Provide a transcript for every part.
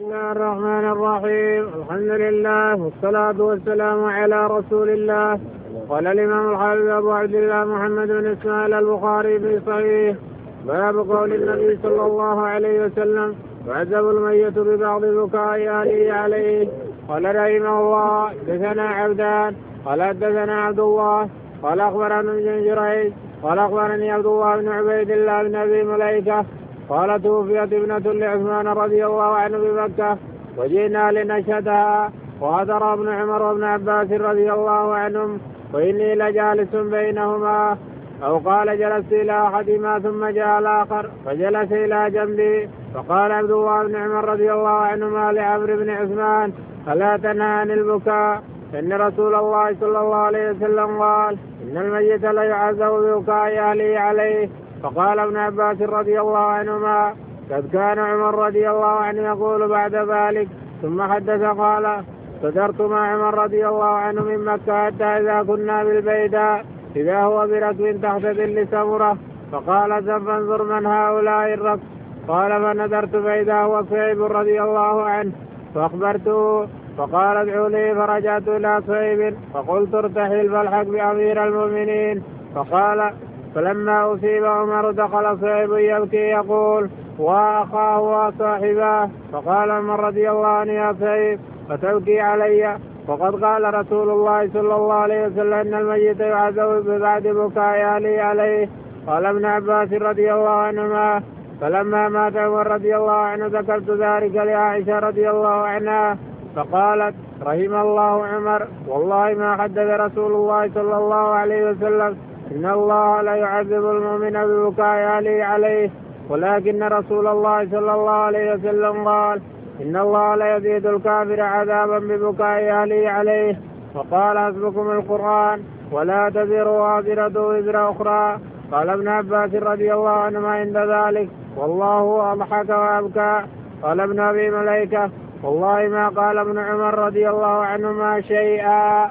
بسم الله الرحمن الرحيم. الحمد لله والصلاة والسلام على رسول الله. قال الإمام الحافظ أبو عبد الله محمد بن إسماعيل البخاري في صحيح باب قول النبي صلى الله عليه وسلم يعذب الميت ببعض بكاء أهله عليه. قال رحمه الله حدثنا عبدان قال حدثنا عبد الله قال أخبرنا ابن جريج قال أخبرني عبد الله بن عبيد الله بن أبي مليكة قال توفيت ابنة لعثمان رضي الله عنه بمكة وجئنا لنشهدها وحضر ابن عمر وابن عباس رضي الله عنهم وإني لجالس بينهما أو قال جلست إلى أحدهما ثم جاء الآخر فجلس إلى جنبي فقال عبد الله بن عمر رضي الله عنهما لعمرو بن عثمان ألا تنهى عن البكاء إن رسول الله صلى الله عليه وسلم قال إن الميت ليعذب ببكاء أهله عليه. فقال ابن عباس رضي الله عنهما قد كان عمر رضي الله عنه يقول بعد ذلك. ثم حدث قال صدرت مع عمر رضي الله عنه من مكة حتى إذا كنا بالبيداء إذا هو بركب تحت ظل سمرة فقال فانظر من هؤلاء الركب. قال فنظرت فإذا هو صهيب رضي الله عنه فأخبرته فقال ادعوا لي فرجعت إلى صهيب فقلت ارتحل فالحق بأمير المؤمنين. فقال فلما أصيب عمر دخل صهيب يبكي يقول وأخاه وصاحباه. فقال عمر رضي الله عنه يا صهيب فتبكي علي وقد قال رسول الله صلى الله عليه وسلم إن الميت يعذب ببعد بكاء أهله عليه. قال ابن عباس رضي الله عنهما فلما مات عمر رضي الله عنه ذكرت ذلك لعائشة رضي الله عنها فقالت رحم الله عمر والله ما حدث رسول الله صلى الله عليه وسلم إن الله لا يعذب المؤمن ببكاء أهله عليه ولكن رسول الله صلى الله عليه وسلم قال إن الله لا يزيد الكافر عذابا ببكاء أهله عليه. وقال حسبكم القرآن ولا تزر وازرة وزر أخرى. قال ابن عباس رضي الله عنهما عند ذلك والله أضحك وأبكى. قال ابن أبي مليكة والله ما قال ابن عمر رضي الله عنهما شيئا.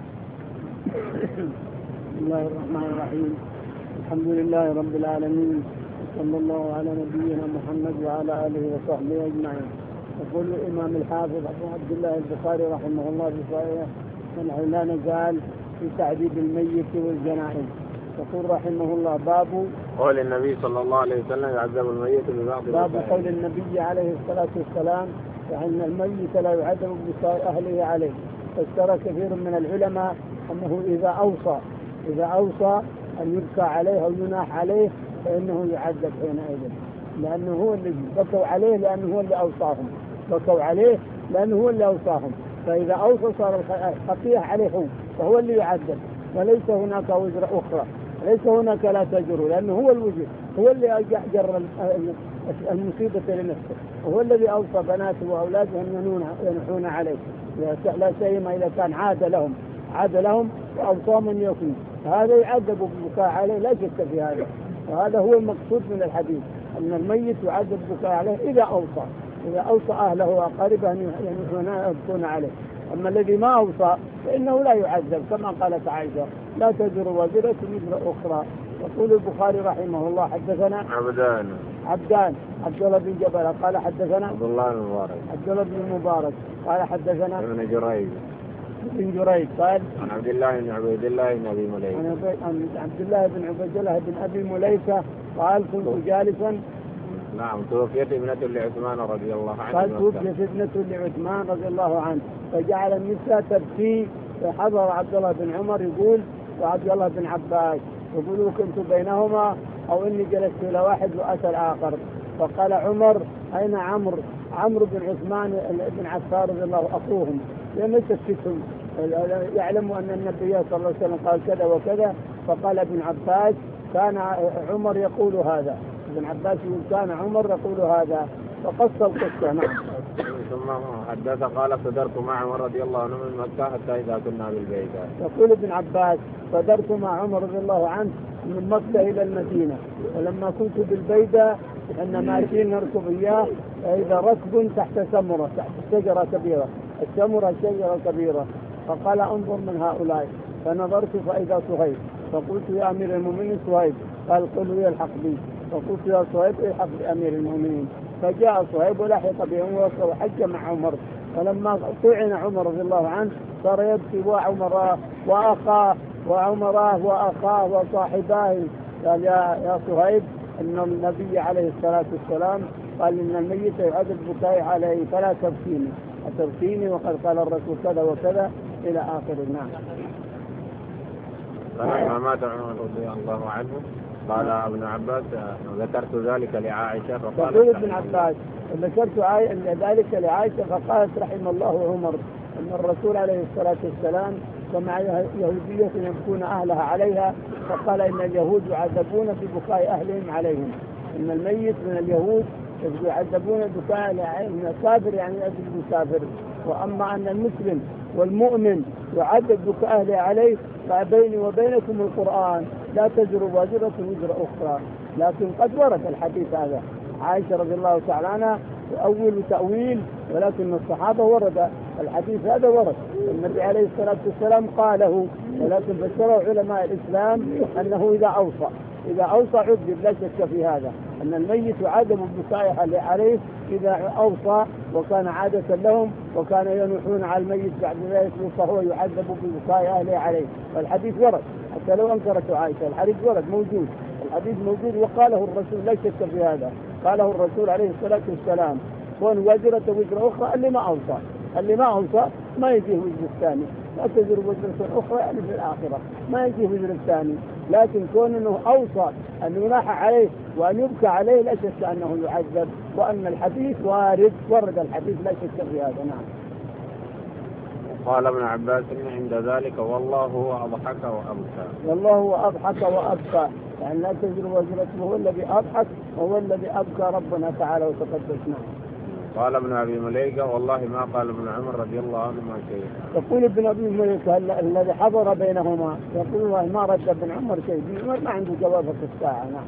بسم الله الرحمن الرحيم. الحمد لله رب العالمين صلى الله على نبينا محمد وعلى آله وصحبه أجمعين. يقول الإمام الحافظ أبو عبد الله البخاري رحمه الله في صحيحه ونحن لا نزال في تعذيب الميت والجنائز. يقول رحمه الله باب قول النبي صلى الله عليه وسلم يعذب الميت ببعض باب قول النبي عليه الصلاة والسلام فإن الميت لا يعذب ببكاء أهله عليه. فسر كثير من العلماء أنه إذا أوصى أن يبكى عليه أو يناح عليه فإنه يعذب حينئذ لأنه هو الذي بكوا عليه لأنه هو اللي أوصاهم فإذا أوصى صار الخطيئة عليه هو فهو اللي يعذب وليس هناك وزر أخرى ليس هناك لا تجر لأنه هو الوزر هو اللي جر المصيبة لنفسه وهو الذي أوصى بناته وأولاده أن ينحون عليه لا سيما إذا كان عاد لهم وأوصى من يكون هذا يعذب بالبكاء عليه لا شك في هذا. وهذا هو المقصود من الحديث أن الميت يعذب بالبكاء عليه إذا أوصى أهله وأقاربه أن يبكون عليه. أما الذي ما أوصى فإنه لا يعذب كما قالت عائشة لا تزر وزرة وزر أخرى. يقول البخاري رحمه الله حدثنا عبدان عبد الله بن جبل قال حدثنا عبد الله بن مبارك قال حدثنا ابن جريج قال عن عبد الله بن عبيد الله بن أبي مليكة عن عبد الله بن عبيد الله بن أبي مليكة قال كنت جالسا توفيت ابنة لعثمان رضي الله عنه قال توفيت ابنة لعثمان رضي الله عنه فجعل النساء تبكي فحضر عبد الله بن عمر يقول وعبد الله بن عباس يقولوا كنت بينهما أو إني جلست إلى واحد وأتى الآخر. فقال عمر أين عمرو بن عثمان بن عفان رضي الله أخوهم لم يتسكتهم يعلموا أن النبي صلى الله عليه وسلم قال كذا وكذا. فقال ابن عباس كان عمر يقول هذا ابن عباس كان عمر يقول هذا فقص القصة. نعم. ثم حدث قال صدرت مع عمر رضي الله عنه من مكة حتى إذا كنا بالبيداء. يقول ابن عباس صدرت مع عمر رضي الله عنه من مكة إلى المدينة ولما كنت بالبيداء أن ماشيين نركب إياه إذا ركب تحت سمرة تحت شجرة كبيرة السمرة شجرة كبيرة. فقال انظر من هؤلاء فنظرت فإذا صهيب فقلت يا أمير المؤمنين صهيب قال قل يلحق بي فقلت يا صهيب الحق بأمير المؤمنين فجاء صهيب ولحق بهم وحج مع عمر. فلما طعن عمر رضي الله عنه صار يبكي وعمراه وأخاه وصاحباه. قال يا صهيب إن النبي عليه الصلاة والسلام قال إن الميت يعذب بكائي عليه فلا تبكيني وقد قال الرسول كذا وكذا إلى آخر. نعم. فلما مات عمر رضي الله عنه قال ابن عباس ذكرت ذلك لعائشة فقالت يقول ابن عباس ذكرت ذلك لعائشة فقالت رحم الله عمر أن الرسول عليه الصلاة والسلام ومع يهودية يبكون أهلها عليها فقال إن اليهود يعذبون ببكاء أهلهم عليهم. إن الميت من اليهود يعذبون ببكاء من الكافر يعني أجل المسافر. وأما أن المسلم والمؤمن يعذب بكاء أهله عليه فبيني وبينكم القرآن لا تزر وازرة وزر أخرى. لكن قد ورد الحديث هذا. عائشة رضي الله تعالى عنها تأويل ولكن الصحابة ورد الحديث هذا ورد. النبي عليه الصلاة والسلام قاله ولكن فسره علماء الإسلام أنه إذا أوصى عذب لا شك في هذا أن الميت يعذب ببكاء عليه إذا أوصى وكان عادة لهم وكان ينوحون على الميت بعد ذلك فهو يعذب ببكاء أهله عليه. والحديث ورد حتى لو أنكرت عائشة الحديث ورد موجود. الحديث موجود وقاله الرسول لا شك في هذا. قاله الرسول عليه الصلاة والسلام كون وزرة وزر أخرى اللي ما أوصى ما يجيه وزر الثاني. لا تزر وزرة أخرى يعني في الآخرة ما يجيه وزر الثاني. لكن كون أنه أوصى أن يناح عليه وأن يبكى عليه لا شك أنه يعذب وأن الحديث ورد الحديث لا شك في هذا. نعم. قال ابن عباس عند ذلك والله هو أضحك وأبكى يعني لا تزر وزرة وهو الذي أضحك وهو الذي أبكى ربنا تعالى وتقدسنا. قال ابن أبي مليكة والله ما قال ابن عمر رضي الله عنهما شيء. يقول ابن أبي مليكة الذي حضر بينهما يقول والله ما رد ابن عمر شيء ما عنده جواب في الساعة. نعم.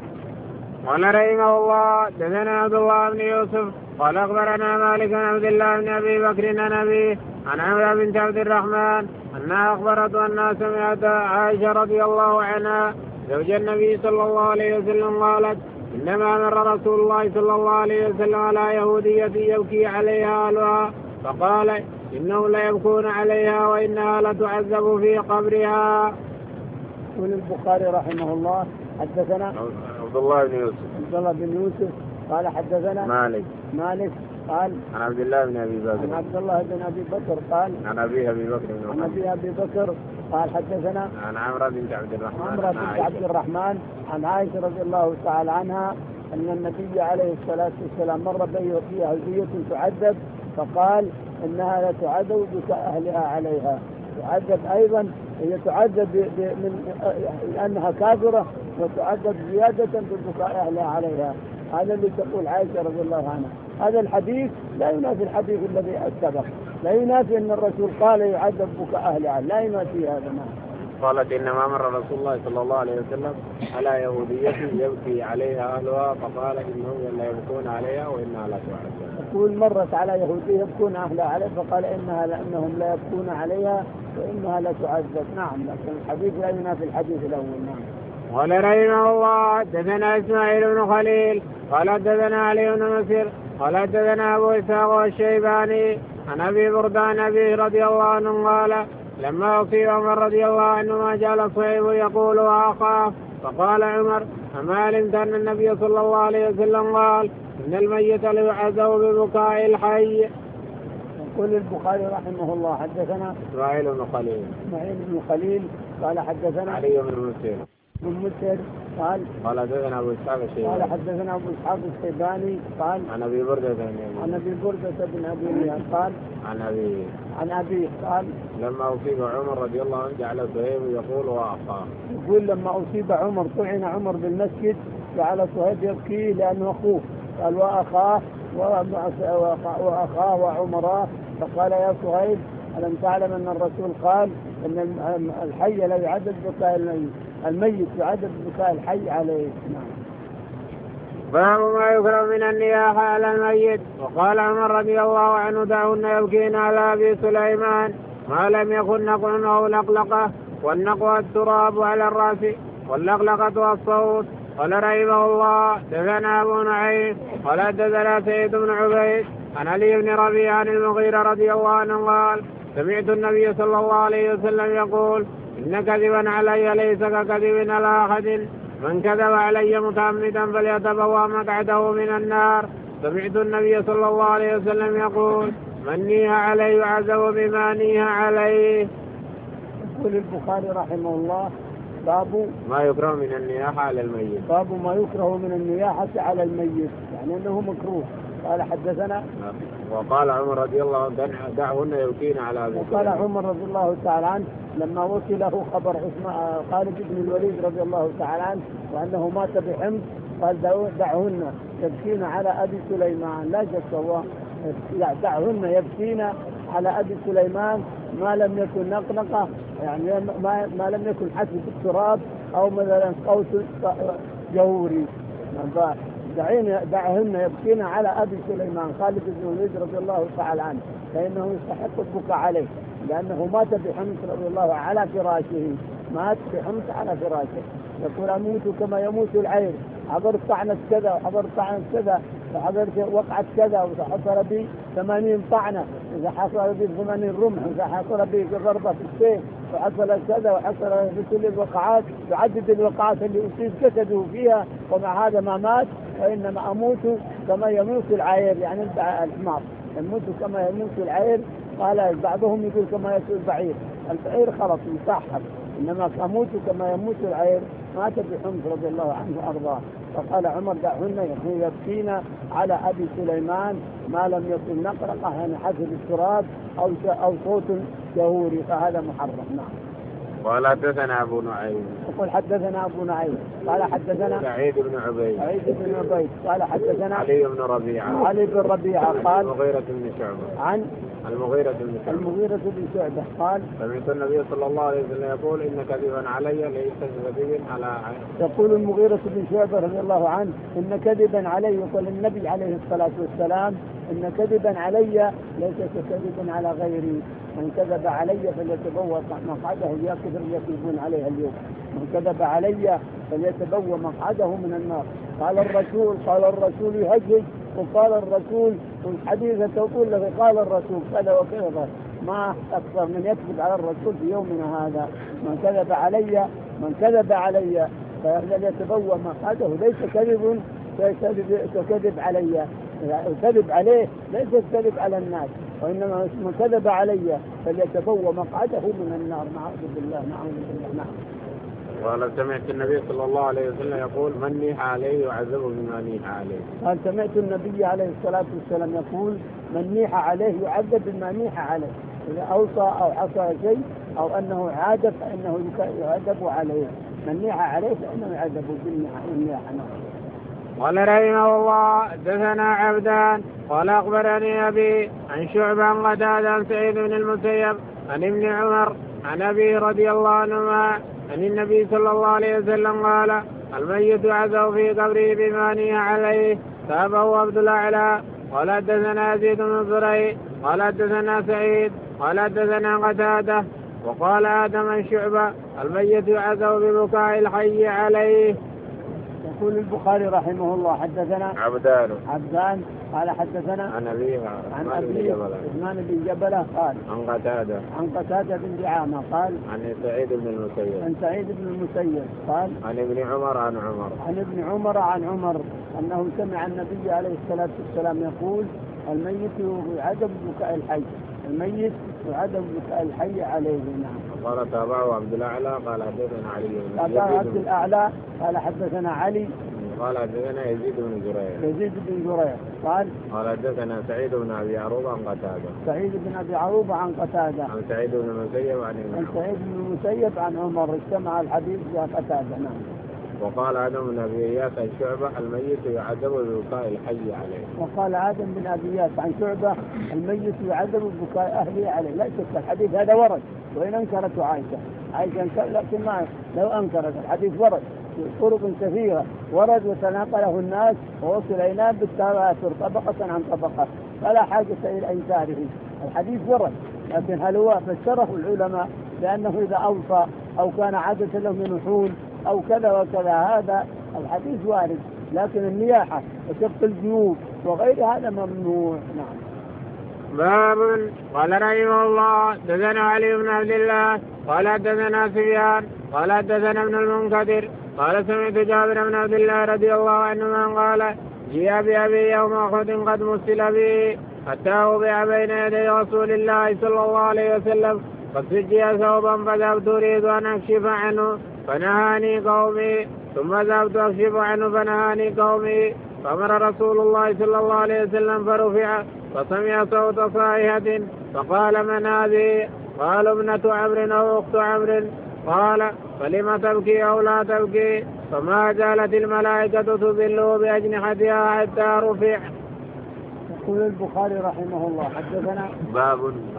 قال رحمه الله دثنا عبد الله بن يوسف قال أخبرنا مالك عن عبد الله بن أبي بكر عن أبيه عن عمرو بنت عبد الرحمن أنها أخبرته أنها سمعت عائشة رضي الله عنها زوج النبي صلى الله عليه وسلم قالت إنما مر رسول الله صلى الله عليه وسلم على يهودية يبكي عليها أهلها فقال إنهم ليبكون عليها وإنها لتعذب في قبرها. يقول البخاري رحمه الله حدثنا عبد الله بن يوسف قال حدثنا مالك قال عن عبد الله بن أبي بكر قال عن أبي أبي بكر قال حدثنا عن عمرو بنت عبد الرحمن عن عائشة رضي الله تعالى عنها أن النبي عليه الصلاة والسلام مر فيها يهودية تعذب فقال إنها لا تعذب بكاء أهلها عليها. تعذب أيضا هي تعذب لأنها كافرة وتعذب زيادة ببكاء أهلها عليها. هذا اللي تقول عائشة رضي الله عنها. هذا الحديث لا ينافي الحديث الذي سبق لا ينافي أن الرسول قال يعذب بكاء أهلها لا ينافي هذا. قالت إنما مر رسول الله صلى الله عليه وسلم على يهودية يبكي عليها أهلها فقال إنهم لا يبكون عليها وإنها لا تعذب. يقول مرت على يهودية يبكون أهلها عليها فقال إنهم لا يبكون عليها وإنها لا تعذب. نعم. لكن الحديث لا ينافي الحديث الأول. نعم. قال رحمه الله حدثنا إسماعيل بن خليل قال حدثنا علي بن مسير قال حدثنا أبو إسحاق الشيباني عن أبي بردان أبي رضي الله عنه قال لما أصيب عمر رضي الله عنه ما جعل صهيب يقول وأخاه فقال عمر أما علمت أن النبي صلى الله عليه وسلم قال إن الميت ليعذب ببكاء الحي. يقول البخاري رحمه الله حدثنا إسماعيل بن خليل قال حدثنا علي بن مسير قال حدثنا أبو إسحاق الشيباني قال عن أبي بردة بن أبي قال عن أبي قال لما أصيب عمر رضي الله عنه جعل صهيب يقول وأخاه. يقول لما أصيب عمر طعن عمر بالمسجد جعل صهيب يبكي لأنه أخوه قال وأخاه وعمراه فقال يا صهيب ألم تعلم أن الرسول قال أن الحي لا يعذب بكاء الميت يعذب بكاء الحي عليه. باب ما يكره من النياحة على الميت. وقال عمر رضي الله عنه دعونا يبكين على أبي سليمان ما لم يكن نقع أو لقلقة والنقوى التراب على الرأس واللقلقة والصوت قال رحمه الله دثنا أبو نعيم قال دثنا سيد بن عبيد عن علي بن ربيعة عن المغيرة رضي الله عنه قال سمعت النبي صلى الله عليه وسلم يقول إن كذبا علي ليس ككذب على أحد من كذب علي متعمدا فليتبوأ مقعده من النار. سمعت النبي صلى الله عليه وسلم يقول من نيها عليه يعذب بما نيها عليه. يقول البخاري رحمه الله باب ما يكره من النياحة على الميت. باب ما يكره من النياحة على الميت يعني أنه مكروه. قال حدثنا وقال عمر رضي الله عنه دعهن يبكين على أبي. وقال عمر رضي الله تعالى عنه لما وصله خبر خالد بن الوليد رضي الله تعالى عنه وأنه مات بحمص قال دعهن يبكين على أبي سليمان. لا شك هو دعهن يبكين على أبي سليمان ما لم يكن نقنقة يعني ما لم يكن حسب التراب أو مثلا قوس جوري. دعهن يبكين على أبي سليمان خالد بن الوليد رضي الله تعالى عنه فإنه يستحق البكاء عليه لأنه مات بحمص رضي الله على فراشه. مات بحمص على فراشه. يقول أموت كما يموت العير عبرت طعنة كذا وعبرت طعنة كذا وعبرت وقعت كذا وحصل بي 80 طعنة إذا حصل بي 80 رمح إذا حصل بي ضربة في السيف وحصل كذا وحصل في كل الوقعات يعدد الوقعات اللي أصيب جسده فيها ومع هذا ما مات. وإنما أموت كما يموت العير يعني الحمار يموت كما يموت العير. قال بعضهم يقول كما يموت البعير. البعير خلص يصحب إنما أموت كما يموت العير. مات بحمص رضي الله عنه وأرضاه. فقال عمر دعهن يبكين على أبي سليمان ما لم يكن نقرقة يعني حسب التراب أو صوت جهوري فهذا محرم. نعم. قال حدثنا أبو نعيم. يقول حدثنا أبو نعيم قال حدثنا سعيد بن عبيد. سعيد بن عبيد قال حدثنا علي بن ربيعة. علي بن ربيعة قال المغيرة بن شعبة. عن المغيرة بن شعبة قال سمعت النبي صلى الله عليه وسلم يقول إن كذبا علي ليس كذب على عين. يقول المغيرة بن شعبة رضي الله عنه إن كذبا علي يقول النبي عليه الصلاة والسلام إن كذبا علي ليس ككذب على غيري. من كذب علي فليتبوأ مقعده يكفر يكذبون عليه اليوم. من كذب علي فليتبوأ مقعده من النار. قال الرسول يهجج وقال الرسول والحديث تقول له قال الرسول كذا وكذا. ما أكثر من يكذب على الرسول في يومنا هذا. من كذب علي فليتبوأ مقعده ليس كذب كذب علي. الكذب عليه ليس الكذب على الناس وإنما من كذب علي فليتبوأ مقعده من النار. نعوذ بالله. نعم. قال سمعت النبي صلى الله عليه وسلم يقول من نيح عليه يعذب بما نيح عليه. قال سمعت النبي عليه الصلاة والسلام يقول من نيح عليه يعذب بما نيح عليه. إذا أوصى أو حصل شيء أو أنه عاد فإنه يعذب عليه. من نيح عليه فإنه يعذب بالنياحة. قال رحمه الله دثنا عبدان قال أخبرني أبي عن شعبة عن قتادة عن سعيد بن المسيب عن ابن عمر عن أبي رضي الله عنهما عن النبي صلى الله عليه وسلم قال الميت يعذب في قبره بما نيح عليه. تابعه عبد الأعلى قال حدثنا يزيد بن زريع قال حدثنا سعيد قال حدثنا قتادة وقال آدم عن شعبة الميت يعذب ببكاء الحي عليه. يقول البخاري رحمه الله حدثنا عبدان قال حدثنا عن أبي عثمان بن جبلة قال عن قتادة بن دعامة قال عن سعيد بن المسيب قال عن ابن عمر عن عمر أنه سمع النبي عليه الصلاة والسلام يقول الميت يعذب ببكاء الحي عليه. نعم. قال تابعه عبد الأعلى قال حدثنا علي عبد الأعلى قال حدثنا علي قال حدثنا يزيد بن زريع قال حدثنا سعيد بن أبي عروبة عن قتادة عن سعيد بن المسيب عن عمر اجتمع الحديث في قتادة. نعم. وقال آدم بن أبي إياس عن شعبة الميت يعذب ببكاء الحي عليه. وقال آدم بن أبي إياس عن شعبة الميت يعذب ببكاء أهله عليه. لا شك الحديث هذا ورد وإن أنكرته عائشة لكن ما لو أنكرت الحديث ورد طرق كثيرة ورد وتناقله الناس ووصل إلينا بالتواتر طبقة عن طبقة فلا حاجة إلى إنكاره. الحديث ورد لكن هل هو فسره العلماء لأنه إذا أوصى أو كان عادة له من نحول أو كذا وكذا هذا الحديث وارد، لكن النياحة وشق الجيوب وغير هذا ممنوع. نعم. باب. قال رحمه الله دثنا علي بن عبد الله قال دثنا سفيان قال دثنا ابن المنكدر قال سمعت جابر بن عبد الله رضي الله عنهما قال جاء بأبي يوم أحد قد مسل به حتى وضع بين يدي رسول الله صلى الله عليه وسلم قد سجي ثوبا فذهبت أريد أن أكشف عنه فنهاني قومي ثم ذهبت أكشف عنه فنهاني قومي فأمر رسول الله صلى الله عليه وسلم فرفع فسمع صوت صائحة فقال من هذه؟ قالوا ابنة عمرو أو أخت عمرو. قال فلم تبكي أو لا تبكي؟ فما زالت الملائكة تظله بأجنحتها حتى رفع. يقول البخاري رحمه الله حدثنا باب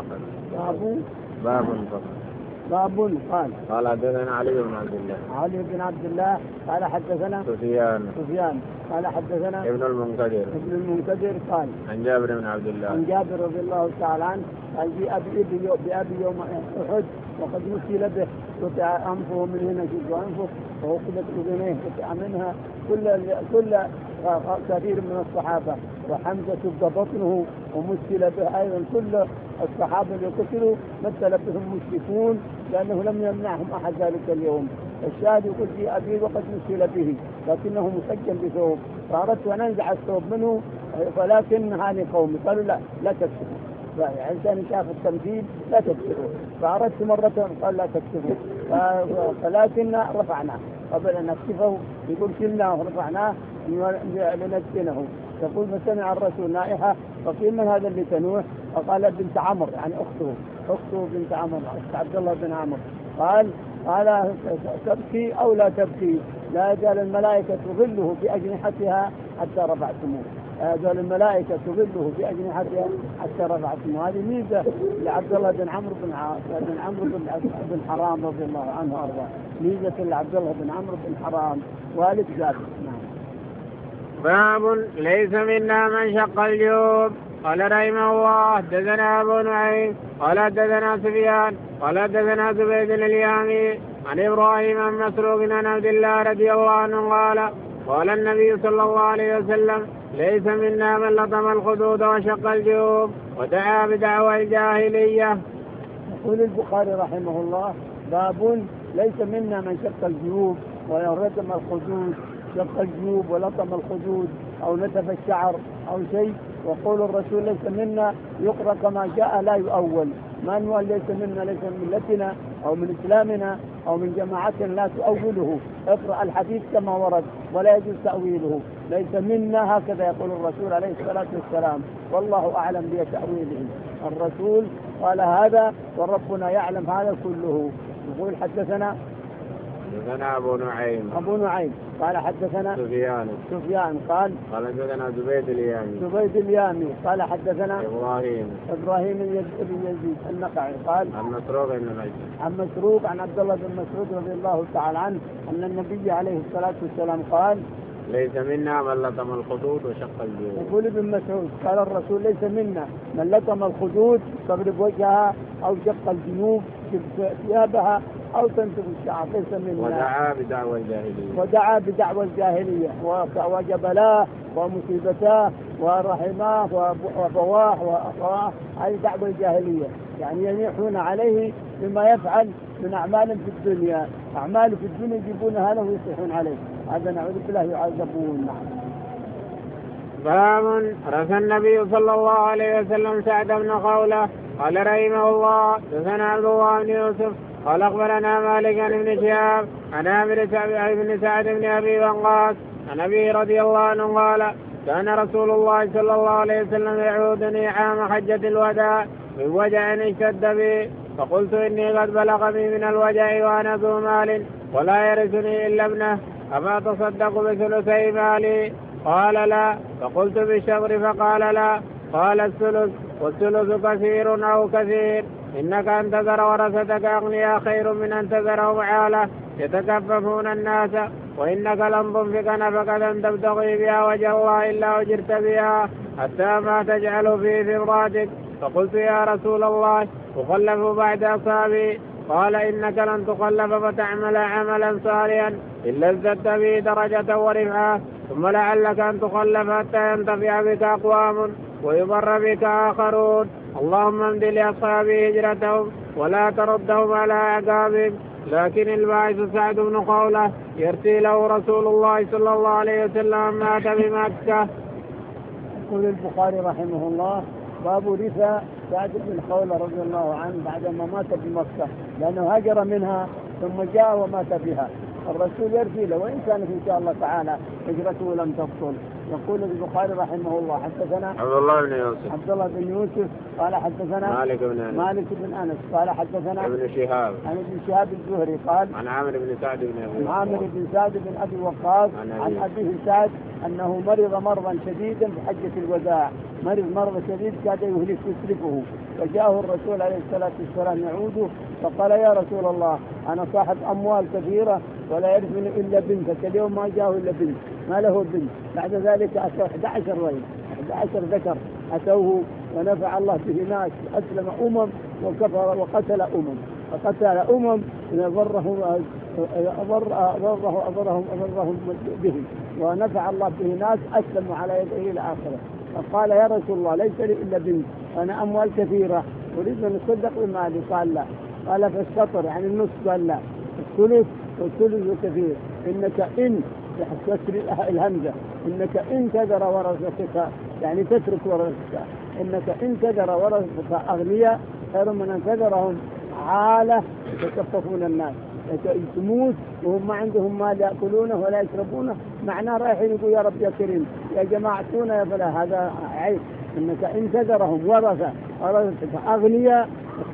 قال حدثنا علي بن عبد الله قال حدثنا سفيان قال حدثنا ابن المنكدر قال عن جابر رضي الله تعالى عنه قال بأبي يوم أحد وقد مثل به قطع أنفه من هنا جزء أنفه ووقدت أذنيه قطع منها كل كثير من الصحابة وحمزة بطنه ومثل به أيضا كل الصحابة اللي قتلوا مثل بهم مشركون لأنه لم يمنعهم أحد ذلك اليوم. الشاهد يقول في أبي وقد مثل به لكنه مسجل بثوب فأردت أن أنزع الثوب منه ولكن هاني قومي قالوا لا تكسبوا يعني كان شاف التمثيل لا تكسبوا فأردت مرة قال لا تكسبوا ولكن رفعناه قبل أن نكسفه يقول كلنا ورفعناه لنسكنه. يقول فسمع الرسول نائحة فقيل من هذا اللي تنوح؟ فقال بنت عمرو يعني أخته بنت عمرو عبد الله بن عمرو. قال تبكي أو لا تبكي؟ لا يزال الملائكة تظله بأجنحتها حتى رفعتموه. لا يزال الملائكة تظله بأجنحتها حتى رفعتموه. هذه ميزة لعبد الله بن عمرو بن حرام رضي الله عنه وأرضاه. ميزة لعبد الله بن عمرو بن حرام والد جابر. باب ليس منا من شق الجيوب. قال رحمه الله حدثنا أبو نعيم قال حدثنا سفيان قال حدثنا زبيد اليامي عن إبراهيم عن مسروق عن عبد الله رضي الله عنه قال النبي صلى الله عليه وسلم ليس منا من لطم الخدود وشق الجيوب ودعا بدعوى الجاهلية. يقول البخاري رحمه الله باب ليس منا من شق الجيوب ولطم الخدود شق الجيوب ولطم الخدود أو نتف الشعر أو شيء. وقول الرسول ليس منا يقرأ كما جاء لا يؤول. ما نقول ليس منا ليس من ملتنا أو من إسلامنا أو من جماعتنا لا تؤوله. اقرأ الحديث كما ورد ولا يجوز تأويله. ليس منا هكذا يقول الرسول عليه الصلاة والسلام والله أعلم بتأويله. الرسول قال هذا وربنا يعلم هذا كله. يقول حدثنا أبو نعيم قال حدثنا سفيان قال حدثنا زبيد اليامي قال حدثنا إبراهيم بن يزيد النخعي قال عن مسروق عن عبد الله بن مسعود رضي الله تعالى عنه أن النبي عليه الصلاة والسلام قال ليس منا من لطم الخدود وشق الجيوب. يقول ابن مسعود قال الرسول ليس منا من لطم الخدود تضرب وجهها أو شق الجيوب ثيابها أو تنتف الشعر. ليس منا. ودعا بدعوى الجاهلية وجبلاه ومصيبتاه ورحماه وبواه وأخواه. هذه دعوى الجاهلية يعني ينيحون عليه بما يفعل من أعمال في الدنيا. أعمال في الدنيا يجيبونها له ويصيحون عليه. هذا نعوذ بالله يعذبون. باب رثى النبي صلى الله عليه وسلم سعد بن خولة قال رحمه الله دثنا عبد الله بن يوسف قال أخبرنا مالك عن ابن شهاب عن عامر بن سعد بن أبي وقاص عن أبي رضي الله عنه قال كان رسول الله صلى الله عليه وسلم يعودني عام حجة الوداع من وجع اشتد بي فقلت إني قد بلغ بي من الوجع وأنا ذو مال ولا يرثني إلا ابنه أفا تصدق بثلثي مالي؟ قال لا. فقلت بالشطر فقال لا. قال الثلث والثلث كثير أو كثير. إنك أن تذر ورثتك أغنياء خير من أن تذرهم عالة يتكففون الناس وإنك لن تنفق نفقة تبتغي بها وجه الله إلا أجرت بها حتى ما تجعل في امرأتك. فقلت يا رسول الله أخلف بعد أصحابي؟ قال إنك لن تخلف فتعمل عملا صالحا إلا ازددت به درجة ورفعة ثم لعلك أن تخلف حتى ينتفع بك أقوام ويضر بك آخرون. اللهم امد لأصحابه هجرتهم ولا تردهم على أعقابهم. لكن الباعث سعد بن خولة يرثي له رسول الله صلى الله عليه وسلم مات بمكة. يقول البخاري رحمه الله باب رثى سعد بن خولة رضي الله عنه بعدما مات بمكة لأنه هاجر منها ثم جاء ومات بها. الرسول يرثي له وإن كانت إن شاء الله تعالى هجرته لم تبطل. يقول البخاري رحمه الله حدثنا عبد الله بن يوسف قال حدثنا مالك بن أنس قال حدثنا ابن شهاب عن ابن شهاب الزهري قال عن عامر بن سعد بن أبي وقاص عن أبيه سعد أنه مرض مرضا شديدا بحجة الوداع. مرض مرض شديد كاد يهلك يسلكه فجاءه الرسول عليه الصلاة والسلام يعوده فقال يا رسول الله أنا صاحب أموال كثيرة ولا يرثني إلا بنتك. اليوم ما جاءه إلا بنت ما له بنت. بعد ذلك أتوا 11 رجل 11 ذكر أتوه ونفع الله به ناس أسلم وكفر وقتل فقتل أضرهم به ونفع الله به ناس أسلموا على يده إلى آخره. فقال يا رسول الله ليس لي إلا بنت أنا أموال كثيرة أريد أن أصدق بمالي. قال لا. قال فالشطر يعني النصف. قال لا والثلث كثير. إنك إن تكسر الهمزة إنك إن تذر ورثتك يعني تترك ورثتك إنك إن تذر ورثتك أغنياء خير من أن تذرهم عالة يتكففون الناس تموت وهم ما عندهم مال يأكلونه ولا يشربونه. معناه رايحين يقول يا رب يا كريم يا جماعتونا يا فلا. هذا عيب. إنك إن تذرهم ورثتك أغنياء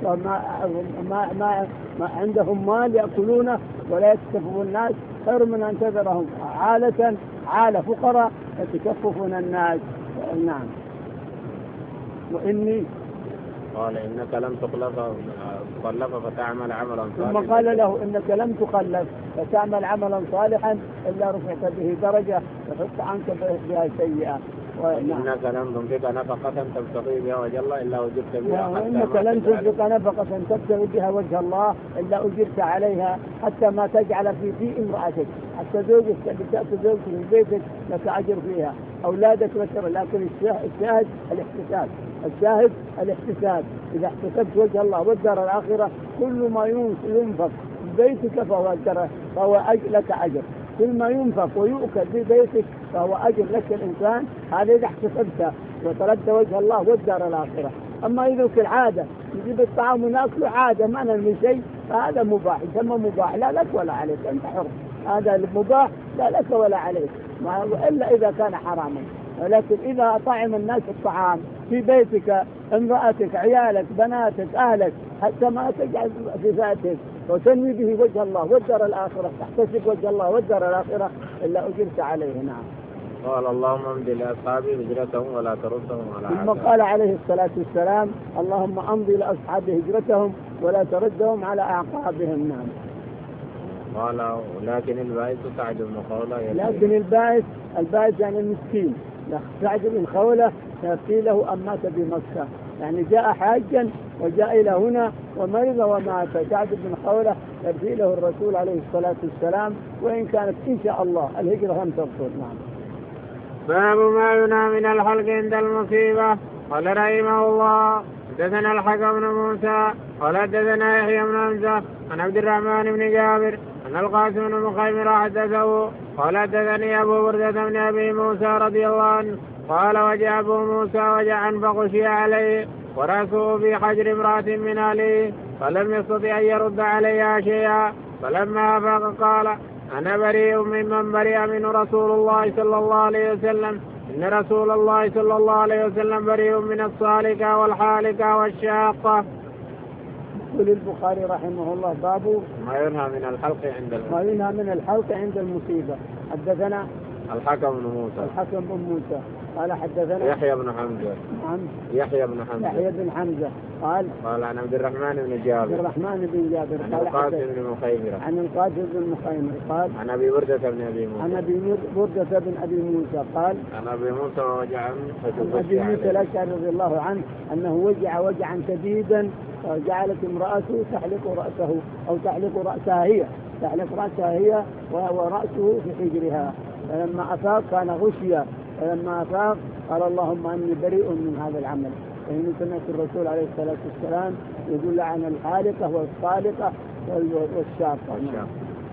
ما عندهم مال يأكلونه ولا يتكففون الناس خير من أن تذرهم عالة فقراء يتكففون الناس. نعم. وإني قال إنك لم تخلف فتعمل عملا صالحا ثم قال له إنك لم تخلف فتعمل عملا صالحا إلا رفعت به درجة وحط عنك بها سيئة. وإنك لن تنفق نفقة تبتغي بها وجه الله إلا أجرت بها. وإنك لن تنفق نفقة تبتغي بها وجه الله إلا أجرت عليها حتى ما تجعل في امرأتك. حتى زوجك تأتي زوجك في بيتك لك أجر فيها أولادك بشر. لكن الشاهد الاحتساب. إذا احتسبت وجه الله والدار الآخرة كل ما ينفق في بيتك فهو لك أجر. كل ما ينفق ويؤكل في بيتك فهو أجر لك الإنسان. هذا إذا احتسبت وطلبت وجه الله والدار الآخرة. أما إذا كالعادة نجيب الطعام ونأكله عادة ما نرمي شيء فهذا مباح يسمى مباح لا لك ولا عليك أنت حر. هذا المباح لا لك ولا عليك إلا إذا كان حراما. ولكن إذا طعم الناس الطعام في بيتك امرأتك عيالك بناتك أهلك حتى ما تجعل في ذاتك وتنوي به وجه الله والدار الآخرة تحتسب وجه الله والدار الآخرة إلا أجرت عليه. نعم. قال اللهم امض لأصحابه هجرتهم ولا تردهم على ثم قال عليه الصلاة والسلام اللهم امضي لأصحابه هجرتهم ولا تردهم على أعقابهم. نعم. قال لكن البائس سعد بن خولة لكن البائس يعني المسكين سعد بن خولة يرثي له أن مات بمكة يعني جاء حاجا وجاء إلى هنا ومرض ومات. سعد بن خولة يرثي له الرسول عليه الصلاة والسلام وإن كانت إن شاء الله الهجرة لم تبطل. نعم. باب ما ينهى من الحلق عند المصيبة. قال رحمه الله حدثنا الحكم بن موسى قال حدثنا يحيى بن حمزة عن عبد الرحمن بن جابر أن القاسم بن مخيمر حدثه قال حدثني أبو بردة بن أبي موسى رضي الله عنه قال وجاء أبو موسى وجعا فغشي عليه ورأسه في حجر امرأة من أهله فلم يستطع أن يرد عليها شيئا. فلما أفاق قال أنا بريء ممن برئ منه رسول الله صلى الله عليه وسلم. إن رسول الله صلى الله عليه وسلم بريء من الصالكة والحالكة والشاقة. يقول البخاري رحمه الله باب ما ينهى من الحلق عند المصيبة. حدثنا الحكم بن موسى قال حدثنا يحيى بن حمزة قال عن عبد الرحمن بن جابر عن القاسم بن مخيمر قال عن أبي بردة بن أبي موسى قال عن أبي موسى وجعا الأشعري رضي الله عنه أنه وجعا شديدا جعلت امرأته تحلق رأسه أو تحلق رأسها هي، تحلق رأسها هي ورأسه في حجرها. فلما أفاق كان غشيا، فلما أفاق قال اللهم أني بريء من هذا العمل. فإن سمعت الرسول عليه الصلاة والسلام يقول عن الحالقة والصالقة والشاقة.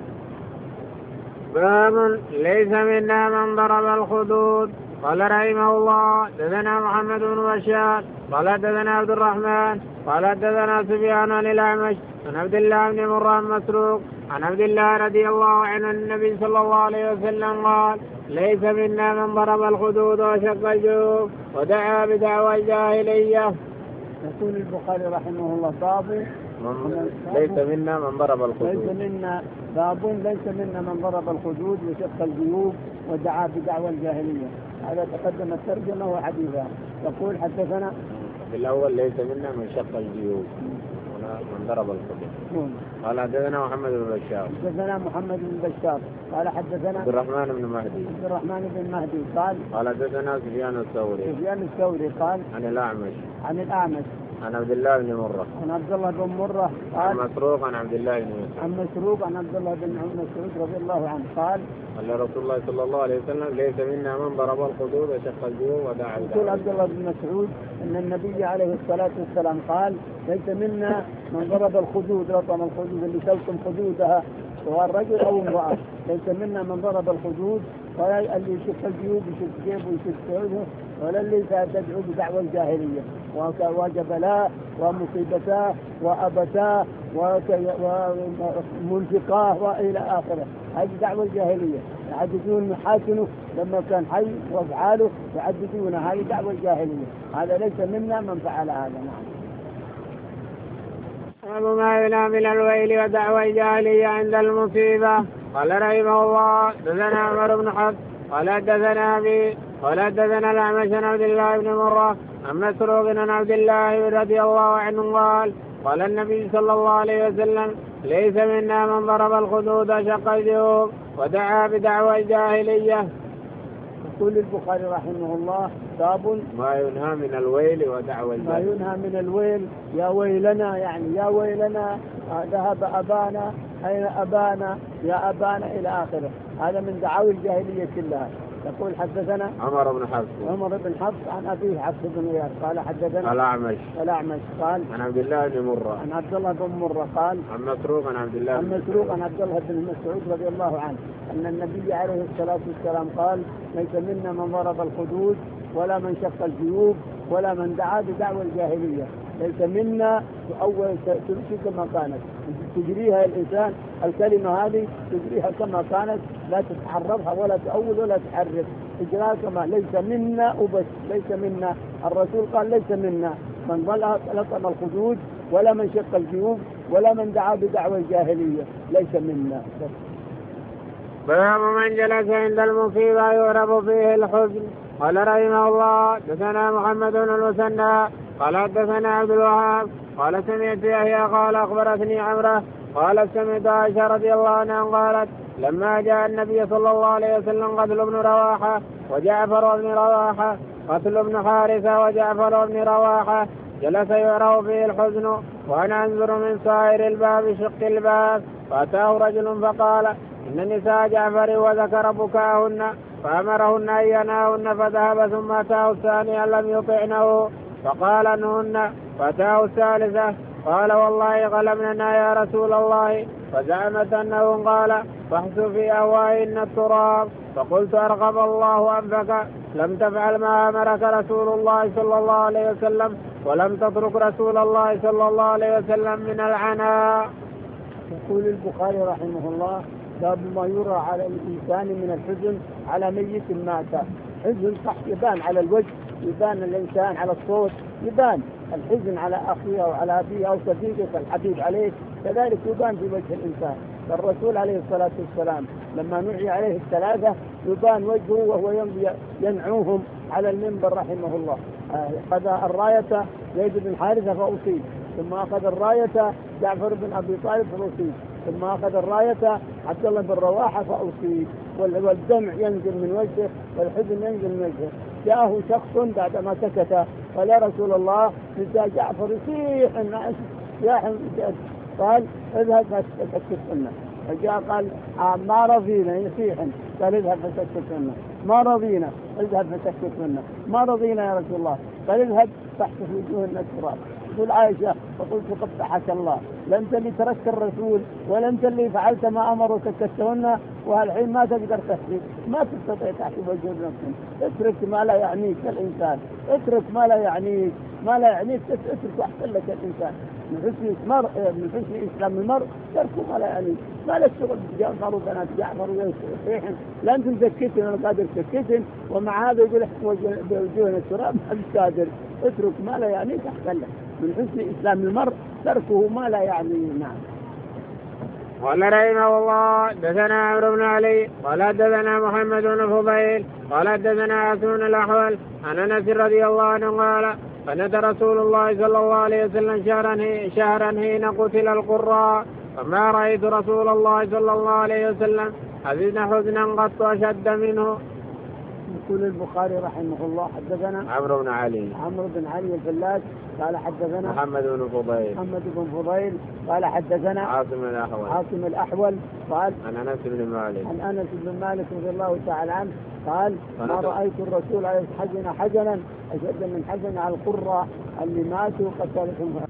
باب ليس منا من ضرب الخدود. قال رحمه الله دثنا محمد بن بشار قال دثنا عبد الرحمن قال دثنا سفيان عن الأعمش عن عبد الله بن مرة مسروق عن عبد الله رضي الله عنه النبي صلى الله عليه وسلم قال ليس منا من ضرب الخدود وشق الجيوب ودعا بدعوى الجاهلية. يقول البخاري رحمه الله باب ليس منا من ضرب الخدود. ليس منا من ضرب الخدود وشق الجيوب ودعا بدعوى الجاهلية. هذا تقدم الترجمة وحديثها. يقول حدثنا في الأول ليس منا من شق الجيوب من ضرب الخدود. قال حدثنا محمد بن بشار قال حدثنا عبد الرحمن بن مهدي قال حدثنا سفيان الثوري قال عن الأعمش عن عبد الله بن مرة قال عن مسروق عن عبد الله بن مسعود رضي الله عنه قال رسول الله صلى الله عليه وسلم ليس منا من ضرب الخدود وشق الجيوب ودعا. يقول عبد الله بن مسعود ان النبي عليه الصلاة والسلام قال ليس منا من ضرب الخدود، لطم الخدود اللي تلطم خدودها سواء رجل او امرأة. ليس منا من ضرب الخدود ولا اللي يشق الجيوب يشق جيبه ويشق سعوده ولا اللي تدعو بدعوى الجاهلية وجبلاه ومصيبتاه وأبتاه ومنفقاه وإلى آخره. هذه دعوة الجاهلية يعددون محاسنه لما كان حي وافعاله يعددون هذه دعوة الجاهلية. هذا ليس منا من فعل هذا. باب ما ينام من الويل ودعوى الجاهلية عند المصيبة. قال رحمه الله دثنا عمر بن حفص قال دثنا أبي قال دثنا الأعمش عن عبد الله بن مرة عن مسروق عن عبد الله رضي الله عنه قال النبي صلى الله عليه وسلم ليس منا من ضرب الخدود وشق الجيوب ودعا بدعوى الجاهلية. يقول البخاري رحمه الله باب ما ينهى من الويل ودعوى الجاهلية. ما ينهى من الويل، يا ويلنا يعني يا ويلنا ذهب أبانا أين أبانا يا أبانا إلى آخره. هذا من دعاوى الجاهلية كلها. يقول حدثنا عمر بن حفص عن أبيه حفص بن غياث قال حدثنا الأعمش قال عن عبد الله بن مرة قال عن مسروق عن عبد الله بن مسعود رضي الله عنه أن النبي عليه الصلاة والسلام قال ليس منا من ضرب الخدود ولا من شق الجيوب ولا من دعا بدعوى الجاهلية. ليس منا أول تمشي كما كانت تجريها الإنسان الكلمة هذه تجريها كما كانت لا تتحرفها ولا تأول ولا تحرف إجراء كما ليس منا وبس. ليس منا الرسول قال ليس منا من لطم الخدود ولا من شق الجيوب ولا من دعا بدعوى الجاهلية. ليس منا. باب من جلس عند المصيبة يعرف فيه الحزن. قال رحمه الله دثنا محمد بن المثنى قال حدثنا عبد الوهاب قال سمعت يحيى قال أخبرتني عمرة قال سمعت عائشة رضي الله عنها قالت لما جاء النبي صلى الله عليه وسلم قتل بن رواحة وجعفر بن رواحة قتل بن حارثة وجعفر بن رواحة جلس يعرف فيه الحزن وأنا أنظر من صائر الباب شق الباب فأتاه رجل فقال إن نساء جعفر وذكر بكاهن فأمرهن أن يناهن فذهب ثم أتاه الثاني أن لم يطعنه فقال انهن فأتاه الثالثة قال والله غلبننا يا رسول الله فزعمت أنه قال فاحثوا في أهوائهن التراب فقلت أرغب الله أنفك لم تفعل ما أمرك رسول الله صلى الله عليه وسلم ولم تترك رسول الله صلى الله عليه وسلم من العناء. يقول البخاري رحمه الله باب ما يرى على الإنسان من الحزن على ميت مات. حزن صح يبان على الوجه، يبان الإنسان على الصوت، يبان الحزن على أخيه أو على أبيه أو صديقه الحبيب عليه كذلك يبان في وجه الإنسان. فالرسول عليه الصلاة والسلام لما نعي عليه الثلاثة يبان وجهه وهو ينعوهم على المنبر رحمه الله. أخذ الراية زيد بن حارثة فأصيب، ثم أخذ الراية جعفر بن أبي طالب فأصيب، ثم أخذ الراية عبد الله بن رواحة فأصيب، والدمع ينزل من وجهه والحزن ينزل من وجهه. جاءه شخص بعدما سكت قال يا رسول الله نساء جعفر يصيح يا قال اذهب فاستكفنا. فجاء قال ما رضينا يصيحا، قال اذهب فاستكفنا. ما رضينا، اذهب فاستكفنا. ما رضينا يا رسول الله، قال اذهب فاحتف وجوهن التراب. تقول عائشة فقلت قبحك الله، لا انت اللي تركت الرسول ولا انت اللي فعلت ما امر وسكتهن، والحين ما تقدر تحسب، ما تستطيع تحسب وجوه نفسك. اترك ما لا يعنيك الانسان، اترك ما لا يعنيك، ما لا يعنيك اترك احسن لك الانسان. من حسن اسلام المرء تركه ما لا يعنيك. ما لك شغل جعفر وبنات جعفر ويصيحن، لا انت مسكتن انا قادر تسكتن، ومع هذا يقول احسن بوجوهنا التراب ما قادر. اترك ما لا يعنيك احسن لك. من حسن اسلام المرء تركه ما لا يعنيه. نعم. قال رحمه الله دثنا عمرو بن علي قال دثنا محمد بن فضيل قال دثنا عاصم الاحول عن انس رضي الله عنه قال فند رسول الله صلى الله عليه وسلم شهرا حين قتل القراء، فما رايت رسول الله صلى الله عليه وسلم حزن حزنا قط اشد منه. يقول البخاري رحمه الله حدثنا عمرو بن علي الفلاس قال حدثنا محمد بن فضيل قال حدثنا عاصم الأحول قال عن أنس بن مالك رضي الله تعالى عنه قال ما رأيت الرسول عليه حزنا أشد من حزن على القراء اللي ماتوا قتلهم.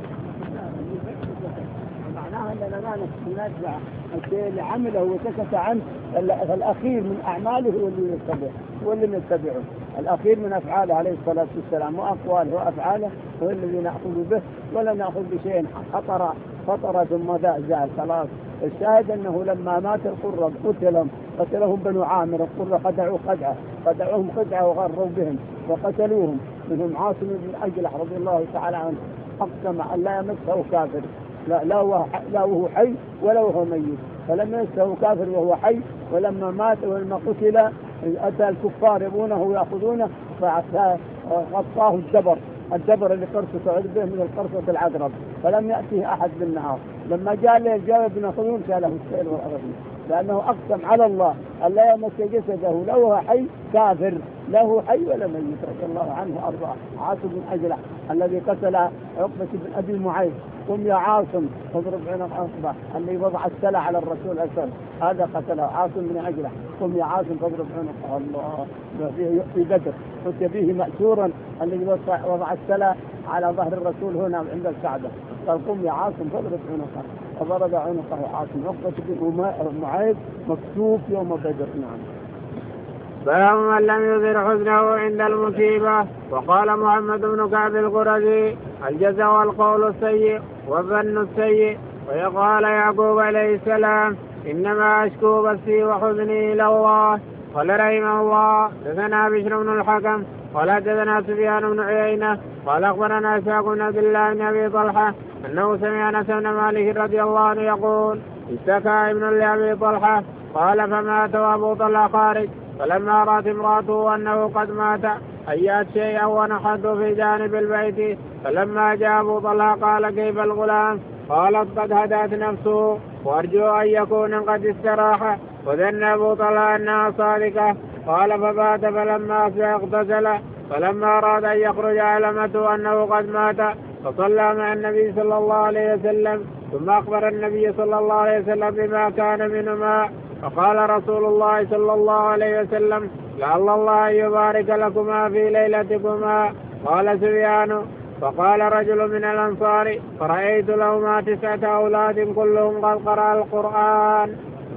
معناها أننا لا نتبع الشيء اللي عمله وسكت عنه. الأخير من أعماله هو اللي نتبعه. الأخير من أفعاله عليه الصلاة والسلام وأقواله وأفعاله هو الذي نأخذ به، ولا نأخذ بشيء خطر ثم زال خلاص. الشاهد أنه لما مات القرة قتلهم بنو عامر. القرة خدعوهم خدعة وغروا بهم وقتلوهم. منهم عاصم بن أجلح رضي الله تعالى عنه أقسم أن لا يمسه كافر، لا وهو حي ولا وهو ميت، فلما يمسه كافر وهو حي. ولما مات ولما قتل أتى الكفار يبونه ويأخذونه فغطاه الدبر اللي قرصه تعود به من القرصة العقرب، فلم يأتيه أحد بالنهار. لما جاء الليل جاء ابن خلون شاله السيل والأرض، لأنه أقسم على الله أن لا يمس جسده لا هو حي كافر، لا هو حي ولا ميت رضي الله عنه وأرضاه. عاصم بن أجلح الذي قتل عقبة بن أبي معيط، قم يا عاصم فاضرب عنق عقبة اللي وضع السلع على الرسول أسد، هذا قتله عاصم بن أجلح. قم يا عاصم فاضرب عنق. الله في بدر قلت به مأسورا الذي وضع السلع على ظهر الرسول هنا عند الكعبة، قال قم يا عاصم فاضرب عنقه، فضرب عنقه عاصم. عقبة بن معيط مكتوب يوم بدر. نعم. باب من لم يظهر حزنه عند المصيبة. وقال محمد بن كعب القرظي الجزع والقول السيء والظن السيء. ويقال يعقوب عليه السلام إنما أشكو بثي وحزني إلى الله. قال رحمه الله دثنا بشر بن الحكم قال دثنا سفيان بن عيينة قال أخبرنا إسحاق بن عبد الله بن أبي طلحة أنه سمع أنس بن مالك رضي الله عنه يقول اشتكى ابن لأبي طلحة قال فمات وأبو طلحة خارج، فلما رأت امرأته أنه قد مات أيات شيئا ونحته في جانب البيت، فلما جاء أبو طلحة قال كيف الغلام؟ قالت قد هدأت نفسه وأرجو أن يكون قد استراح. وظن أبو طلحة أنها صادقة. قال فبات فلما أصبح اغتسل، فلما أراد أن يخرج علمته أنه قد مات، فصلى مع النبي صلى الله عليه وسلم، ثم أخبر النبي صلى الله عليه وسلم بما كان منهما. فقال رسول الله صلى الله عليه وسلم لعل الله يبارك لكما في ليلتكما. قال سفيان فقال رجل من الأنصار فرأيت لهما 9 أولاد كلهم قد قرأ القرآن.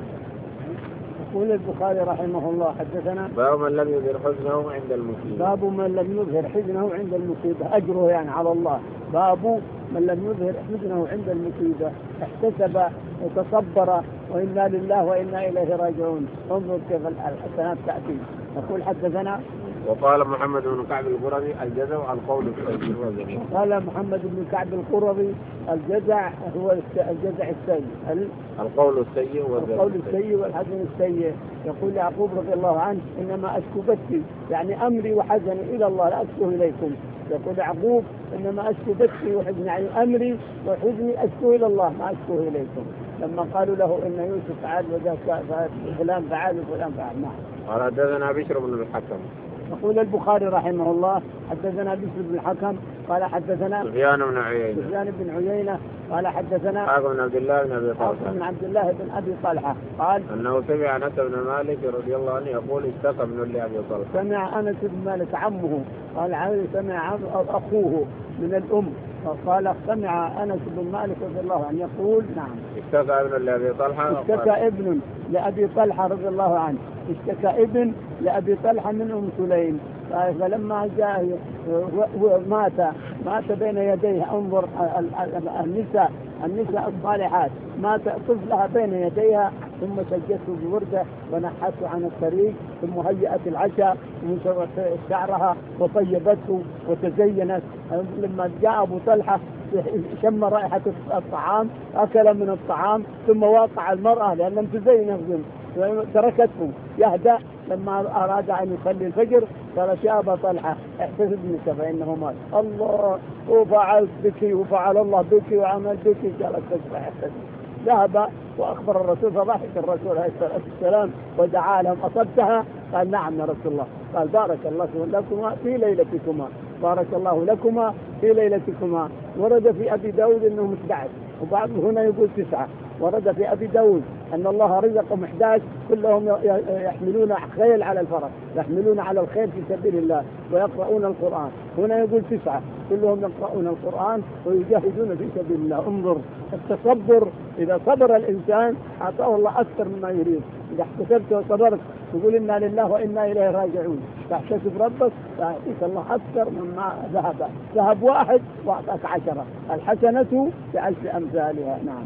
يقول البخاري رحمه الله حدثنا باب من لم يظهر حزنه عند المصيبة. باب من لم يظهر حزنه عند المصيبة، أجره يعني على الله. باب من لم يظهر حزنه عند المصيبة، احتسب وتصبر وإنا لله وإنا إليه راجعون. انظر كيف الحسنات تأتي. يقول حدثنا وقال محمد بن كعب القرظي الجزع والقول السيء والحزن. قال محمد بن كعب القرظي الجزع هو الجزع السيء، القول السيء والحزن السيء. يقول يعقوب رضي الله عنه إنما أشكو بثي، يعني أمري وحزني إلى الله لا أشكو إليكم. يقول يعقوب إنما أشكو بثي وحزني، يعني أمري وحزني أشكو إلى الله ما أشكو إليكم. لما قالوا له إن يوسف فعل وذاك فلان فعل وفلان فعل. قال حدثنا بشر بن الحكم يقول البخاري رحمه الله حدثنا بشر بن الحكم قال حدثنا سفيان بن عيينة قال حدثنا حاكم بن عبد الله بن أبي طلحة قال أنه سمع أنس بن مالك رضي الله عنه يقول اشتكى ابن لأبي طلحة. سمع أنس بن مالك عمه قال سمع أخوه من الأم قال سمع أنس بن مالك رضي الله عنه يقول نعم اشتكى ابن لأبي طلحة. اشتكى ابن لأبي طلحة رضي الله عنه اشتكى ابن لأبي طلحة من أم سليم فلما جاء مات بين يديه. انظر النساء الصالحات مات طفلها بين يديها ثم سجته بوردة ونحته عن الطريق ثم هيأت العشاء شعرها وطيبته وتزينت. لما جاء أبو طلحة شم رائحة الطعام أكل من الطعام ثم واقع المرأة لأن لم تزين تركته يهدأ. لما أراد أن يصلي الفجر قالت يا أبا طلحة احتسب منك فإنه مات. الله وفعل بك وفعل الله بك وعمل بك قالت احتسب. ذهب وأخبر الرسول فضحك الرسول عليه الصلاة والسلام ودعا لهم أصبتها قال نعم يا رسول الله. قال بارك الله لكما في ليلتكما بارك الله لكما في ليلتكما. ورد في أبي داود أنهم 11 وبعض هنا يقول 9. ورد في أبي داود أن الله رزقهم 11 كلهم يحملون خيل على الفرس يحملون على الخيل في سبيل الله ويقرؤون القرآن. هنا يقول 9 كلهم يقرؤون القرآن ويجاهدون في سبيل الله. انظر التصبر، إذا صبر الإنسان أعطاه الله أكثر مما يريد. إذا احتسبت وصبرت تقول إنا لله وإنا إليه راجعون تحتسب ربك فأعطيك الله أكثر مما ذهب 1 وأعطاك 10. الحسنة ب10 أمثالها. نعم.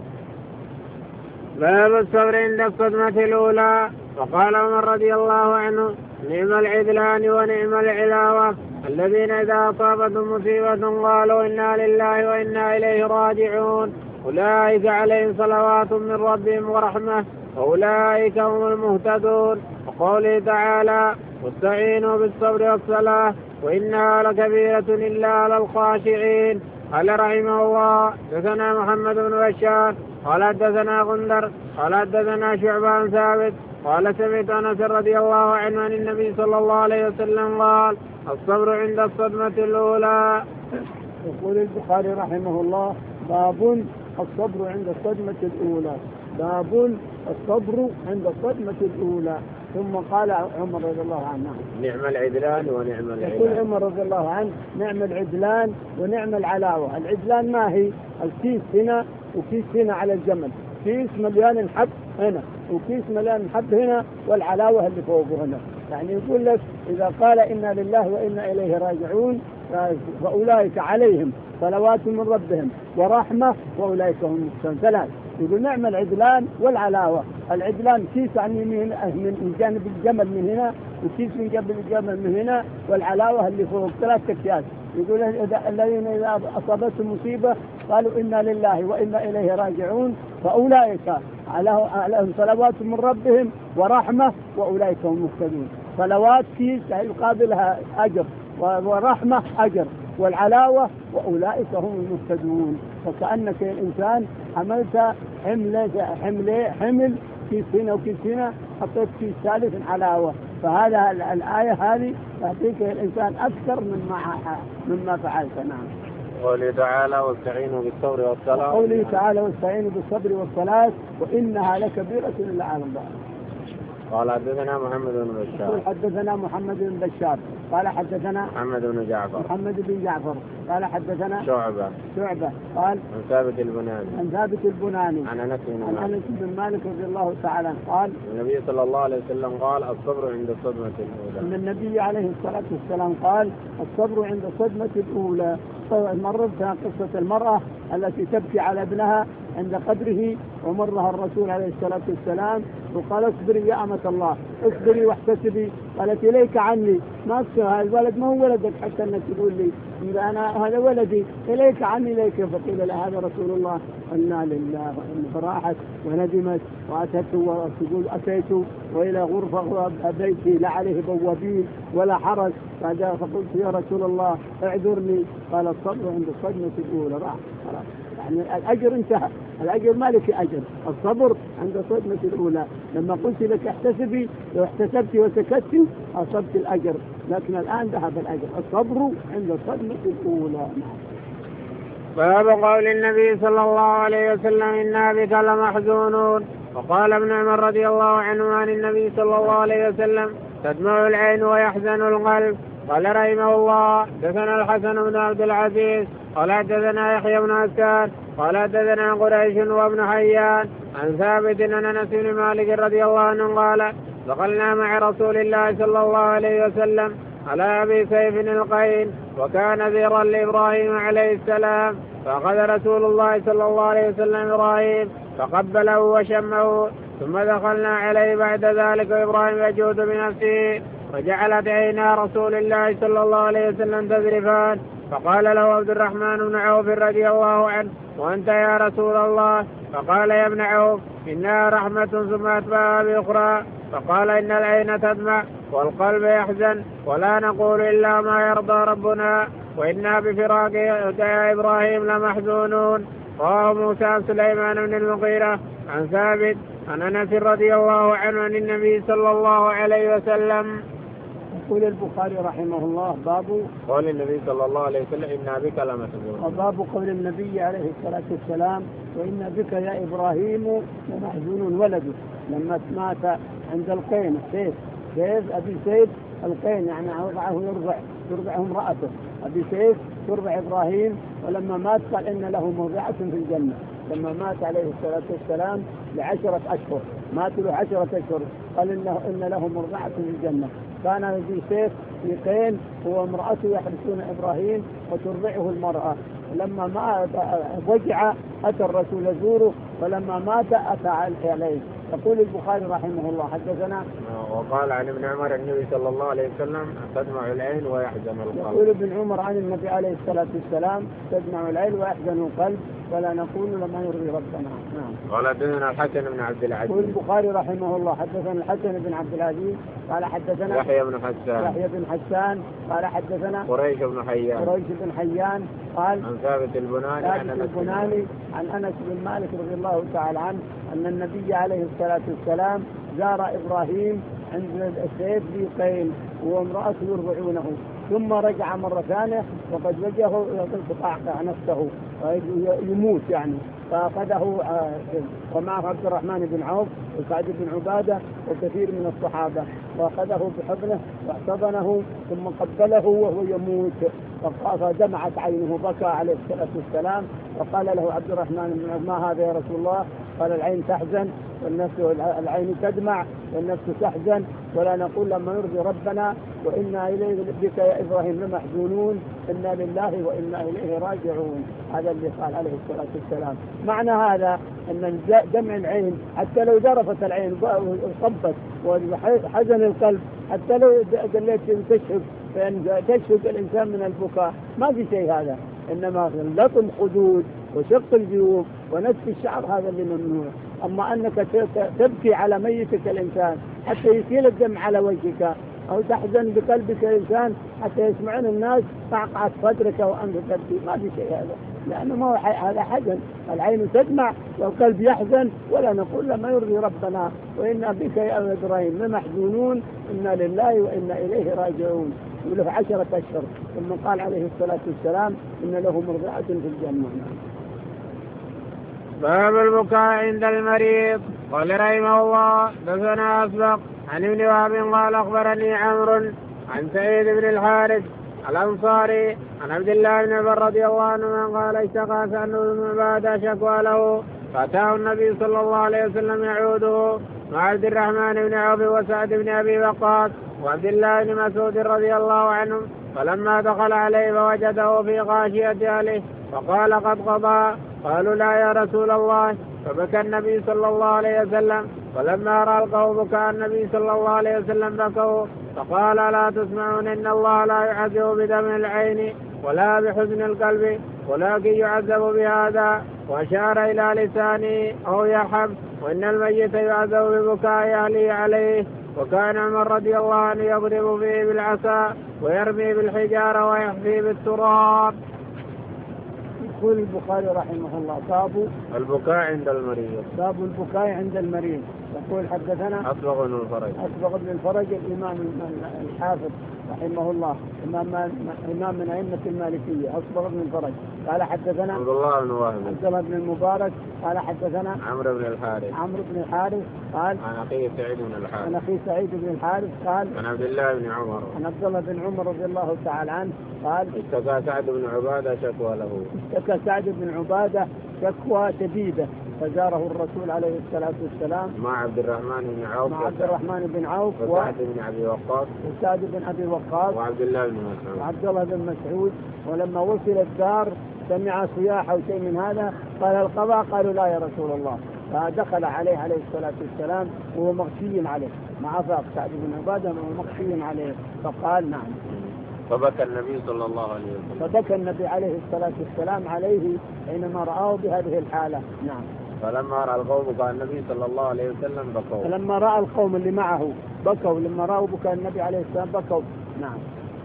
باب الصبر عند الصدمة الأولى. وقال عمر رضي الله عنه نعم العدلان ونعم العلاوة الذين إذا أصابتهم مصيبة قالوا إنا لله وإنا إليه راجعون أولئك عليهم صلوات من ربهم ورحمة وأولئك هم المهتدون. وقوله تعالى واستعينوا بالصبر والصلاة وإنها لكبيرة إلا على الخاشعين. قال رحمه الله حدثنا محمد بن بشار قال حدثنا غندر قال حدثنا شعبان ثابت قال سمعت أنس رضي الله عنه عن النبي صلى الله عليه وسلم قال الصبر عند الصدمة الأولى. يقول البخاري رحمه الله باب الصبر عند الصدمة الأولى. باب الصبر عند الصدمة الأولى. ثم قال عمر رضي الله عنه نعم العدلان ونعم العلاوة. يقول عمر رضي الله عنه نعم العدلان ونعم العلاوة. العدلان ما هي؟ الكيس هنا وكيس هنا على الجمل، كيس مليان الحب هنا وكيس مليان الحب هنا والعلاوة اللي فوقه هنا. يعني يقول لك إذا قال إنا لله وإنا إليه راجعون فأولئك عليهم صلوات من ربهم ورحمة وأولئك هم المهتدون. 3 يقول نعم العدلان والعلاوة. العدلان كيس عن يمين من جانب الجمل من هنا وكيس من جنب الجمل من هنا والعلاوة اللي فوق 3 أكياس. يقول الذين إذا أصابتهم مصيبة قالوا إنا لله وإنا إليه راجعون فأولئك عليهم صلوات من ربهم ورحمة وأولئك هم المهتدون. صلوات كيس يقابلها أجر ورحمة أجر والعلاوة وأولئك هم المهتدون. فكأنك الإنسان حملت حمل كيس هنا وكيس هنا حطيت كيس ثالث علاوة. فهذا الآية هذه تعطيك الإنسان أكثر مما فعلت. نعم. قوله تعالى واستعينوا بالصبر والصلاة. قوله تعالى واستعينوا بالصبر والصلاة وإنها لكبيرة إلا على الله. قال حدثنا محمد بن بشار حدثنا محمد بن بشار قال حدثنا محمد بن جعفر قال حدثنا شعبة قال عن ثابت البناني عن أنس بن مالك رضي الله تعالى قال النبي صلى الله عليه وسلم قال الصبر عند الصدمة الأولى. أن النبي عليه الصلاة والسلام قال الصبر عند الصدمة الأولى. مرتها قصة المرأة التي تبكي على ابنها عند قبره ومرها الرسول عليه الصلاة والسلام وقال اصبري يا أمة الله اصبري واحتسبي. قالت إليك عني ما هذا الولد ما هو ولدك حتى أنك تقول لي أنا هذا ولدي إليك عني إليك. فقيل لها هذا رسول الله إنا لله فراحت وندمت وأتت وتقول أتيت وإلى غرفة بيتي لا عليه بوابين ولا حرس. فقلت يا رسول الله اعذرني. قال الصبر عند الصدمة الأولى. يعني الأجر انتهى الأجر ما لك أجر. الصبر عند الصدمة الأولى. لما قلت لك احتسبي، لو احتسبت وسكت أصبت الأجر، لكن الآن ذهب الأجر. الصبر عند الصدمة الأولى. باب قول النبي صلى الله عليه وسلم إنا بك لمحزونون. وقال ابن عمر رضي الله عنه عن النبي صلى الله عليه وسلم تدمع العين ويحزن القلب. قال رحمه الله حدثنا الحسن بن عبد العزيز قال حدثنا يحيى بن عسكر قال حدثنا قريش وابن حيان عن ثابت أن أنس بن مالك رضي الله عنه قال دخلنا مع رسول الله صلى الله عليه وسلم على أبي سيف القين وكان ذيرا لإبراهيم عليه السلام، فأخذ رسول الله صلى الله عليه وسلم إبراهيم فقبله وشمه، ثم دخلنا عليه بعد ذلك وإبراهيم يجود بنفسه، وجعلت عينا رسول الله صلى الله عليه وسلم تذرفان، فقال له عبد الرحمن بن عوف رضي الله عنه وأنت يا رسول الله؟ فقال يا ابن عوف إنها رحمة ثم أتبعها بأخرى. فقال إن العين تدمع والقلب يحزن ولا نقول إلا ما يرضى ربنا وإنا بفراق يا إبراهيم لمحزونون. رواه موسى سليمان بن المغيرة عن ثابت عن أنس رضي الله عنه عن النبي صلى الله عليه وسلم. يقول البخاري رحمه الله باب قول النبي صلى الله عليه وسلم إنا بك لمحزونون. باب قول النبي عليه الصلاة والسلام وإنا بك يا إبراهيم لمحزونون. ولده لما مات عند القين سيف أبي سيف القين، يعني وضعه يرضعه امرأته. أبي سيف ترضع إبراهيم، ولما مات قال إن له مرضعة في الجنة. لما مات عليه الصلاة والسلام ل10 أشهر، مات له 10 أشهر، قال إن له مرضعة في الجنة. كان أبي سيف في قين هو امرأته يحرسون إبراهيم وترضعه المرأة. لما ما وجع أتى الرسول يزوره، فلما مات أتى عليه. يقول البخاري رحمه الله حدثنا وقال عن ابن عمر النبي صلى الله عليه وسلم تدمع العين ويحزن القلب. يقول ابن عمر عن النبي عليه الصلاة والسلام تدمع العين ويحزن القلب ولا نقول لما يرضي ربنا. قال حدثنا الحسن بن عبد العزيز. يقول البخاري رحمه الله حدثنا الحسن بن عبد العزيز قال حدثنا يحيى بن حسان قال حدثنا قريش بن حيان قال عن ثابت البناني عن أنس بن مالك رضي الله تعالى عنه أن النبي عليه الصلاة والسلام زار إبراهيم عند السيف ذي قين وامرأته يرضعونه، ثم رجع مرة ثانية وقد وجهه يقطع نفسه يموت يعني، فأخذه ومعه عبد الرحمن بن عوف وسعد بن عبادة وكثير من الصحابة، وأخذه بحضنه واحتضنه ثم قبله وهو يموت، فدمعت عينه بكى عليه الصلاة والسلام. وقال له عبد الرحمن بن عوف ما هذا يا رسول الله؟ قال العين تحزن العين تدمع والنفس تحزن ولا نقول لما يرضي ربنا وإنا إليه بك يا إبراهيم لمحزونون إنا لله وإنا إليه راجعون. هذا اللي قال عليه الصلاة والسلام. معنى هذا أن دمع العين حتى لو ذرفت العين وصبت وحزن القلب حتى لو قلت تشهد فإن تشهد الإنسان من البكاء ما في شيء هذا، إنما لطم خدود وشق الجيوب ونتف الشعر هذا اللي ممنوع. أما أنك تبكي على ميتك الإنسان حتى يسيل الدم على وجهك أو تحزن بقلبك الإنسان حتى يسمعون الناس قعقعة صدرك وأنت تبكي، ما في شيء هذا، لأنه ما هو هذا حزن. العين تدمع والقلب يحزن ولا نقول لما يرضي ربنا وإنا بك يا إبراهيم لمحزونون إنا لله وإنا إليه راجعون. وله 10 أشهر ثم قال عليه الصلاة والسلام إن له مرضعة في الجنة. باب البكاء عند المريض. قال رحمه الله دثنا أسبق عن ابن وهب قال أخبرني عمرو عن سعيد بن الحارث الأنصاري عن عبد الله بن عمر رضي الله عنه قال اشتكى سأل بن عبادة شكوى له فأتاه النبي صلى الله عليه وسلم يعوده مع عبد الرحمن بن عوف وسعد بن أبي وقاص وعبد الله بن مسعود رضي الله عنهم، فلما دخل عليه فوجده في غاشية أهله فقال قد قضى. قالوا لا يا رسول الله، فبكى النبي صلى الله عليه وسلم، فلما رأى القوم بكى النبي صلى الله عليه وسلم بكوا، فقال لا تسمعون إن الله لا يعذب بدمع العين ولا بحزن القلب ولكن يعذب بهذا، وأشار إلى لسانه أو يرحم، وإن الميت يعذب ببكاء أهله عليه. وكان عمر رضي الله عنه يضرب فيه بالعصا ويرمي بالحجارة ويحفي بالتراب. يقول البخاري رحمه الله باب البكاء عند المريض. باب البكاء عند المريض. يقول حدثنا أصبغ بن الفرج. أصبغ بن الفرج الإمام الحافظ رحمه الله إمام من أئمة المالكية. أصبغ بن الفرج قال حدثنا عبد الله بن وهب. عبد الله بن المبارك قال حدثنا عمرو بن الحارث. عمرو بن الحارث قال عن أخيه سعيد بن الحارث. عن أخي سعيد بن الحارث قال عن عبد الله بن عمر. عن عبد الله بن عمر رضي الله تعالى عنه قال اشتكى سعد بن عبادة شكوى له. اشتكى سعد بن عبادة شكوى شديدة فزاره الرسول عليه الصلاة والسلام مع عبد الرحمن بن عوف. مع عبد الرحمن بن عوف وسعد بن أبي وقاص. وسعد بن أبي وقاص وعبد الله بن مسعود. وعبد الله بن مسعود. ولما وصل الدار سمع صياح أو شيء من هذا قال القضاء. قالوا لا يا رسول الله. فدخل عليه الصلاة والسلام وهو مغشي عليه مع فاق سعد بن عبادة وهو مغشي عليه فقال نعم. فبكى النبي صلى الله عليه وسلم. فبكى النبي عليه الصلاة والسلام عليه حينما رآه بهذه الحالة. نعم. فلما رأى القوم بكى النبي صلى الله عليه وسلم بكوا. فلما رأى القوم اللي معه بكوا. لما رأوا بكى النبي عليه السلام بكوا. نعم.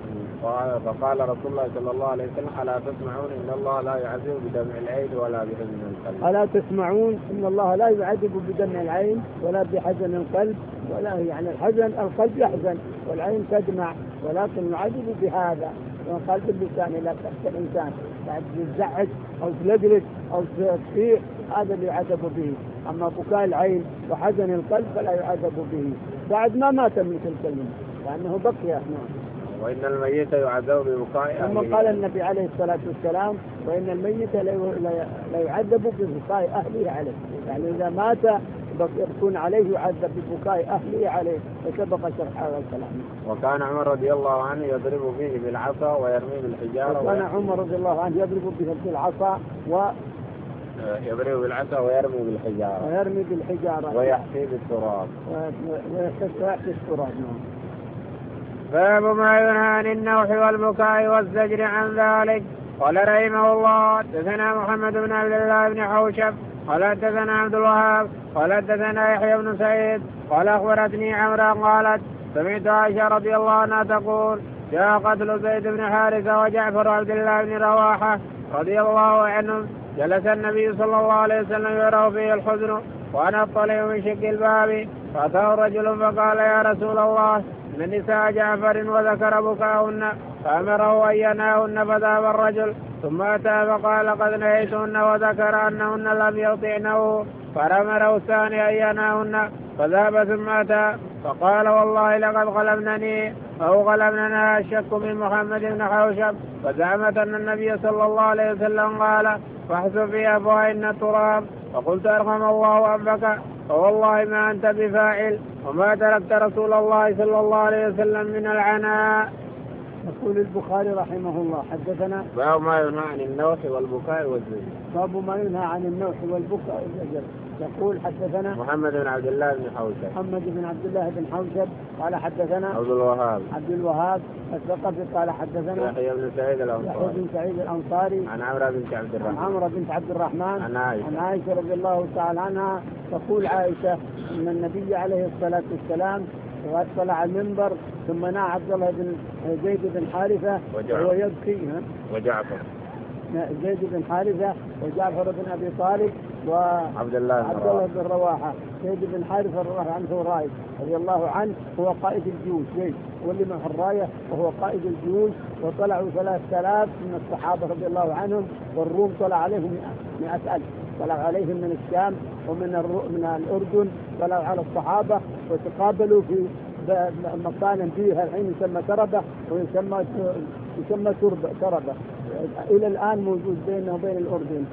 فقال رسول الله صلى الله عليه وسلم ألا تسمعون إن الله لا يعذب بدمع العين ولا بحزن القلب. ألا تسمعون إن الله لا يعذب بدمع العين ولا بحزن القلب. ولا يعني الحزن القلب يحزن والعين تدمع ولكن يعذب بهذا من قلب اللسان. لا تحت الإنسان بعد تزعج أو تلقلق أو تصيح هذا اللي يعذب به. أما بكاء العين وحزن القلب فلا يعذب به. بعد ما مات مثل الكلمة لأنه بقي. نعم. وإن الميت يعذب ببكاء أهله. ثم قال النبي عليه الصلاة والسلام وإن الميت لا يعذب ببكاء أهله عليه. يعني إذا مات يكون عليه يعذب ببكاء أهله عليه. وسبق شرح هذا الكلام. وكان عمر رضي الله عنه يضرب به بالعصا ويرمي بالحجارة. وكان عمر رضي الله عنه يضرب به بالعصا يضرب بالعصا ويرمي بالحجارة ويحفي بالتراب. باب ما ينهى عن النوح والبكاء والزجر عن ذلك. قال رحمه الله حدثنا محمد بن عبد الله بن حوشب قال حدثنا عبد الوهاب قال حدثنا يحيى بن سعيد قال أخبرتني عمرة قالت سمعت عائشة رضي الله عنها تقول جاء قتل زيد بن حارثة وجعفر عبد الله بن رواحة رضي الله عنهم. جلس النبي صلى الله عليه وسلم يرى فيه الحزن وأنا أطلع من شق الباب فأتاه رجل فقال يا رسول الله من نساء جعفر وذكر بكاهن فأمره أن ينهاهن فذهب الرجل ثم أتى فقال قد نهيتهن وذكر أنهن لم يطعنه فأمره الثاني أن ينهاهن فذهب ثم أتى فقال والله لقد غلبنني أو غلبننا الشك من محمد بن حوشب. فزعمت أن النبي صلى الله عليه وسلم قال فاحسب في أفواهن التراب. فقلت أرحم الله أبك فوالله ما أنت بفاعل وما تركت رسول الله صلى الله عليه وسلم من العناء. يقول البخاري رحمه الله حدثنا باب ما ينهى عن النوح والبكاء والزجر. باب ما ينهى عن النوح والبكاء والزجر. يقول حدثنا محمد بن عبد الله بن حوشب. محمد بن عبد الله بن حوشب قال حدثنا عبد الوهاب الثقفي قال حدثنا يحيى بن سعيد الأنصاري عن عمرة بنت عبد الرحمن عن عائشة رضي الله تعالى عنها تقول عائشة أن النبي عليه الصلاة والسلام طلع المنبر ثم نعى عبد الله بن زيد بن حارثة وهو يبكي وجعفر زيد بن حارثة وجعفر بن أبي طالب وعبد الله بن رواحة. زيد بن حارثة رضي الله عنه رايد رضي الله عنه هو قائد الجيوش. زيد هو اللي معه الراية وهو قائد الجيوش. وطلعوا 3000 من الصحابة رضي الله عنهم والروم طلع عليهم 100,000. طلع عليهم من الشام ومن الأردن طلعوا على الصحابة وتقابلوا في مكان فيها الحين يسمى تربة ويسمى تربة إلى الآن موجود بينه وبين الأردن.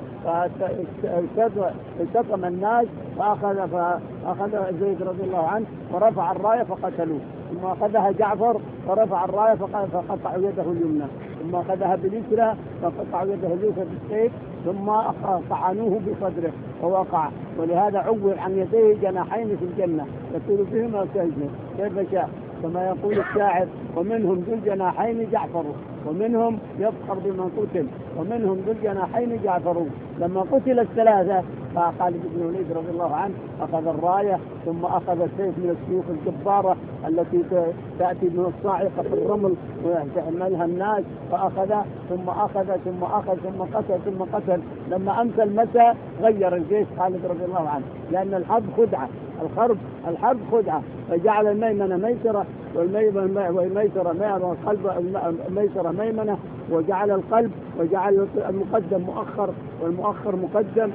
فالتقم الناس فأخذ زيد رضي الله عنه ورفع الراية فقتلوه. ثم أخذها جعفر ورفع الراية فقطعوا يده اليمنى. ثم أخذها باليسرى فقطعوا يده اليسرى بالسيف ثم طعنوه بصدره ووقع. ولهذا عوّل عن يديه جناحين في الجنة يطير بهما كيف شاء كما يقول الشاعر ومنهم ذو الجناحين جعفر ومنهم يفخر بمن قتل ومنهم ذو الجناحين جعفر. لما قتل 3 خالد بن الوليد رضي الله عنه أخذ الراية ثم أخذ السيف من السيوف الجبارة التي تأتي من الصاعقة في الرمل ويعملها الناس، فأخذ ثم قتل ثم قتل. لما أمسى المساء غير الجيش خالد رضي الله عنه، لأن الحرب خدعة، الحرب خدعة، فجعل الميمنة ميسرة والميسرة ميسرة ميمنة، وجعل القلب وجعل المقدم مؤخر والمؤخر مقدم،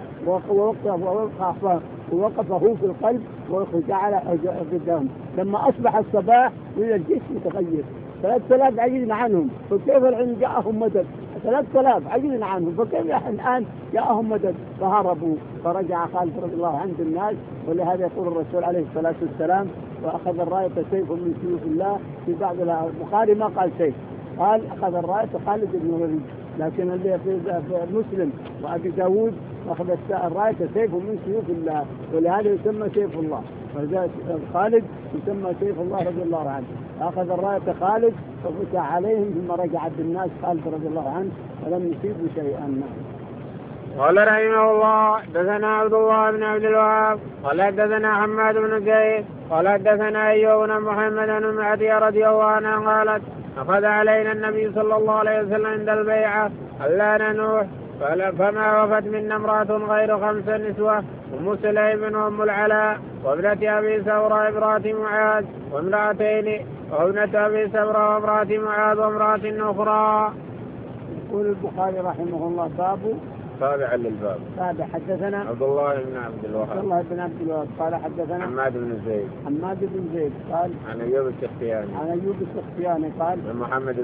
ووقف هو في القلب وجعل قدام. لما أصبح الصباح من الجيش متغير 3000 عجلين عنهم، فكيف الحين جاءهم مدد؟ 3000 عجلين عنهم، فكيف الآن جاءهم مدد؟ فهربوا، فرجع خالد رضي الله عنه الناس. ولهذا يقول الرسول عليه الصلاة والسلام: وأخذ الراية سيف من سيوف الله. في بعض البخاري ما قال سيف، قال أخذ الراية خالد بن الوليد، لكن اللي في مسلم وأبي داود أخذ الراية سيف من سيوف الله، ولهذا يسمى سيف الله. خالد يسمى سيف الله رضي الله عنه. أخذ الراية خالد ففتح عليهم، ثم رجع بالناس خالد رضي الله عنه ولم يصيبوا شيئا. قال رحمه الله: حدثنا عبد الله بن عبد الوهاب قال حدثنا حماد بن زيد قال حدثنا أيوب بن محمد بن معدي رضي الله عنه قالت: أخذ علينا النبي صلى الله عليه وسلم عند البيعة ألا ننوح، فما وفت منا امرأة غير 5 نسوة: أم سليم وأم العلاء وابنة أبي سورة امرأة معاذ وامرأتين، وابنة أبي سورة وامرأة معاذ وامرأة أخرى. يقول البخاري رحمه الله: باب تابع للباب. تابع. حدثنا عبد الله بن عبد الوهاب قال حدثنا حماد بن زيد قال عن أيوب السختياني قال عن محمد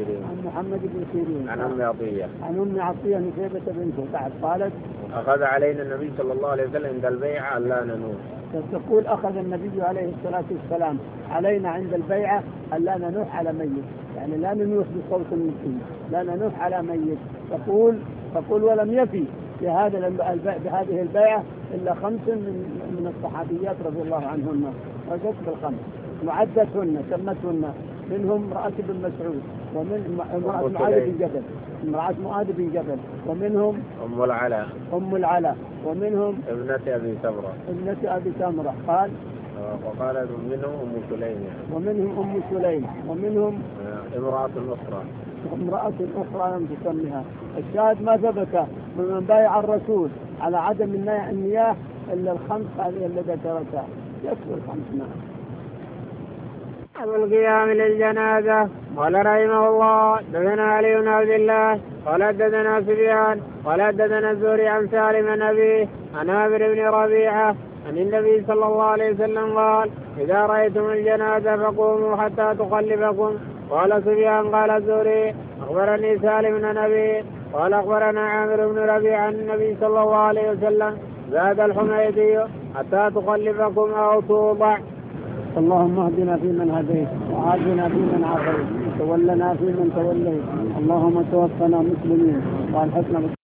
بن سيرين عن أم عطية نسيبة بنته بعد قالت: أخذ علينا النبي صلى الله عليه وسلم عند البيعة ألا ننوح. تقول: أخذ النبي عليه الصلاة والسلام علينا عند البيعة ألا ننوح على ميت، يعني لا ننوح بصوت المسلم، لا ننوح على ميت. تقول: ولم يفي بهذه البيعة إلا 5 من الصحابيات رضي الله عنهن، وجدت بالخمس معدتهن سمتهن، منهم امرأة بن مسعود، ومن امرأة امرأة معاذ بن جبل، ومنهم أم العلاء، ومنهم ابنة أبي سمرة قال وقال منهم أم سليم، ومنهم امرأة أخرى لم تسمها. الشاهد ما ثبت من بايع الرسول على عدم النياح إلا ال5 هذه التي ذكرتها، يكفي 5. أبو القيام للجنازة. قال رحمه الله: حدثنا علي بن عبد الله قال حدثنا سفيان قال حدثنا الزهري عن سالم بن أبيه عن عامر بن ربيعة عن النبي صلى الله عليه وسلم قال: إذا رأيتم الجنازة فقوموا حتى تخلفكم. قال سفيان قال الزهري: أخبرني سالم بن أبيه قال أخبرنا عامر بن ربيعة عن النبي صلى الله عليه وسلم زاد الحميدي: حتى تخلفكم أو توضع. اللهم اهدنا فيمن هديت، وعافنا فيمن عافيت، وتولنا فيمن توليت، اللهم توفنا مسلمين والحقنا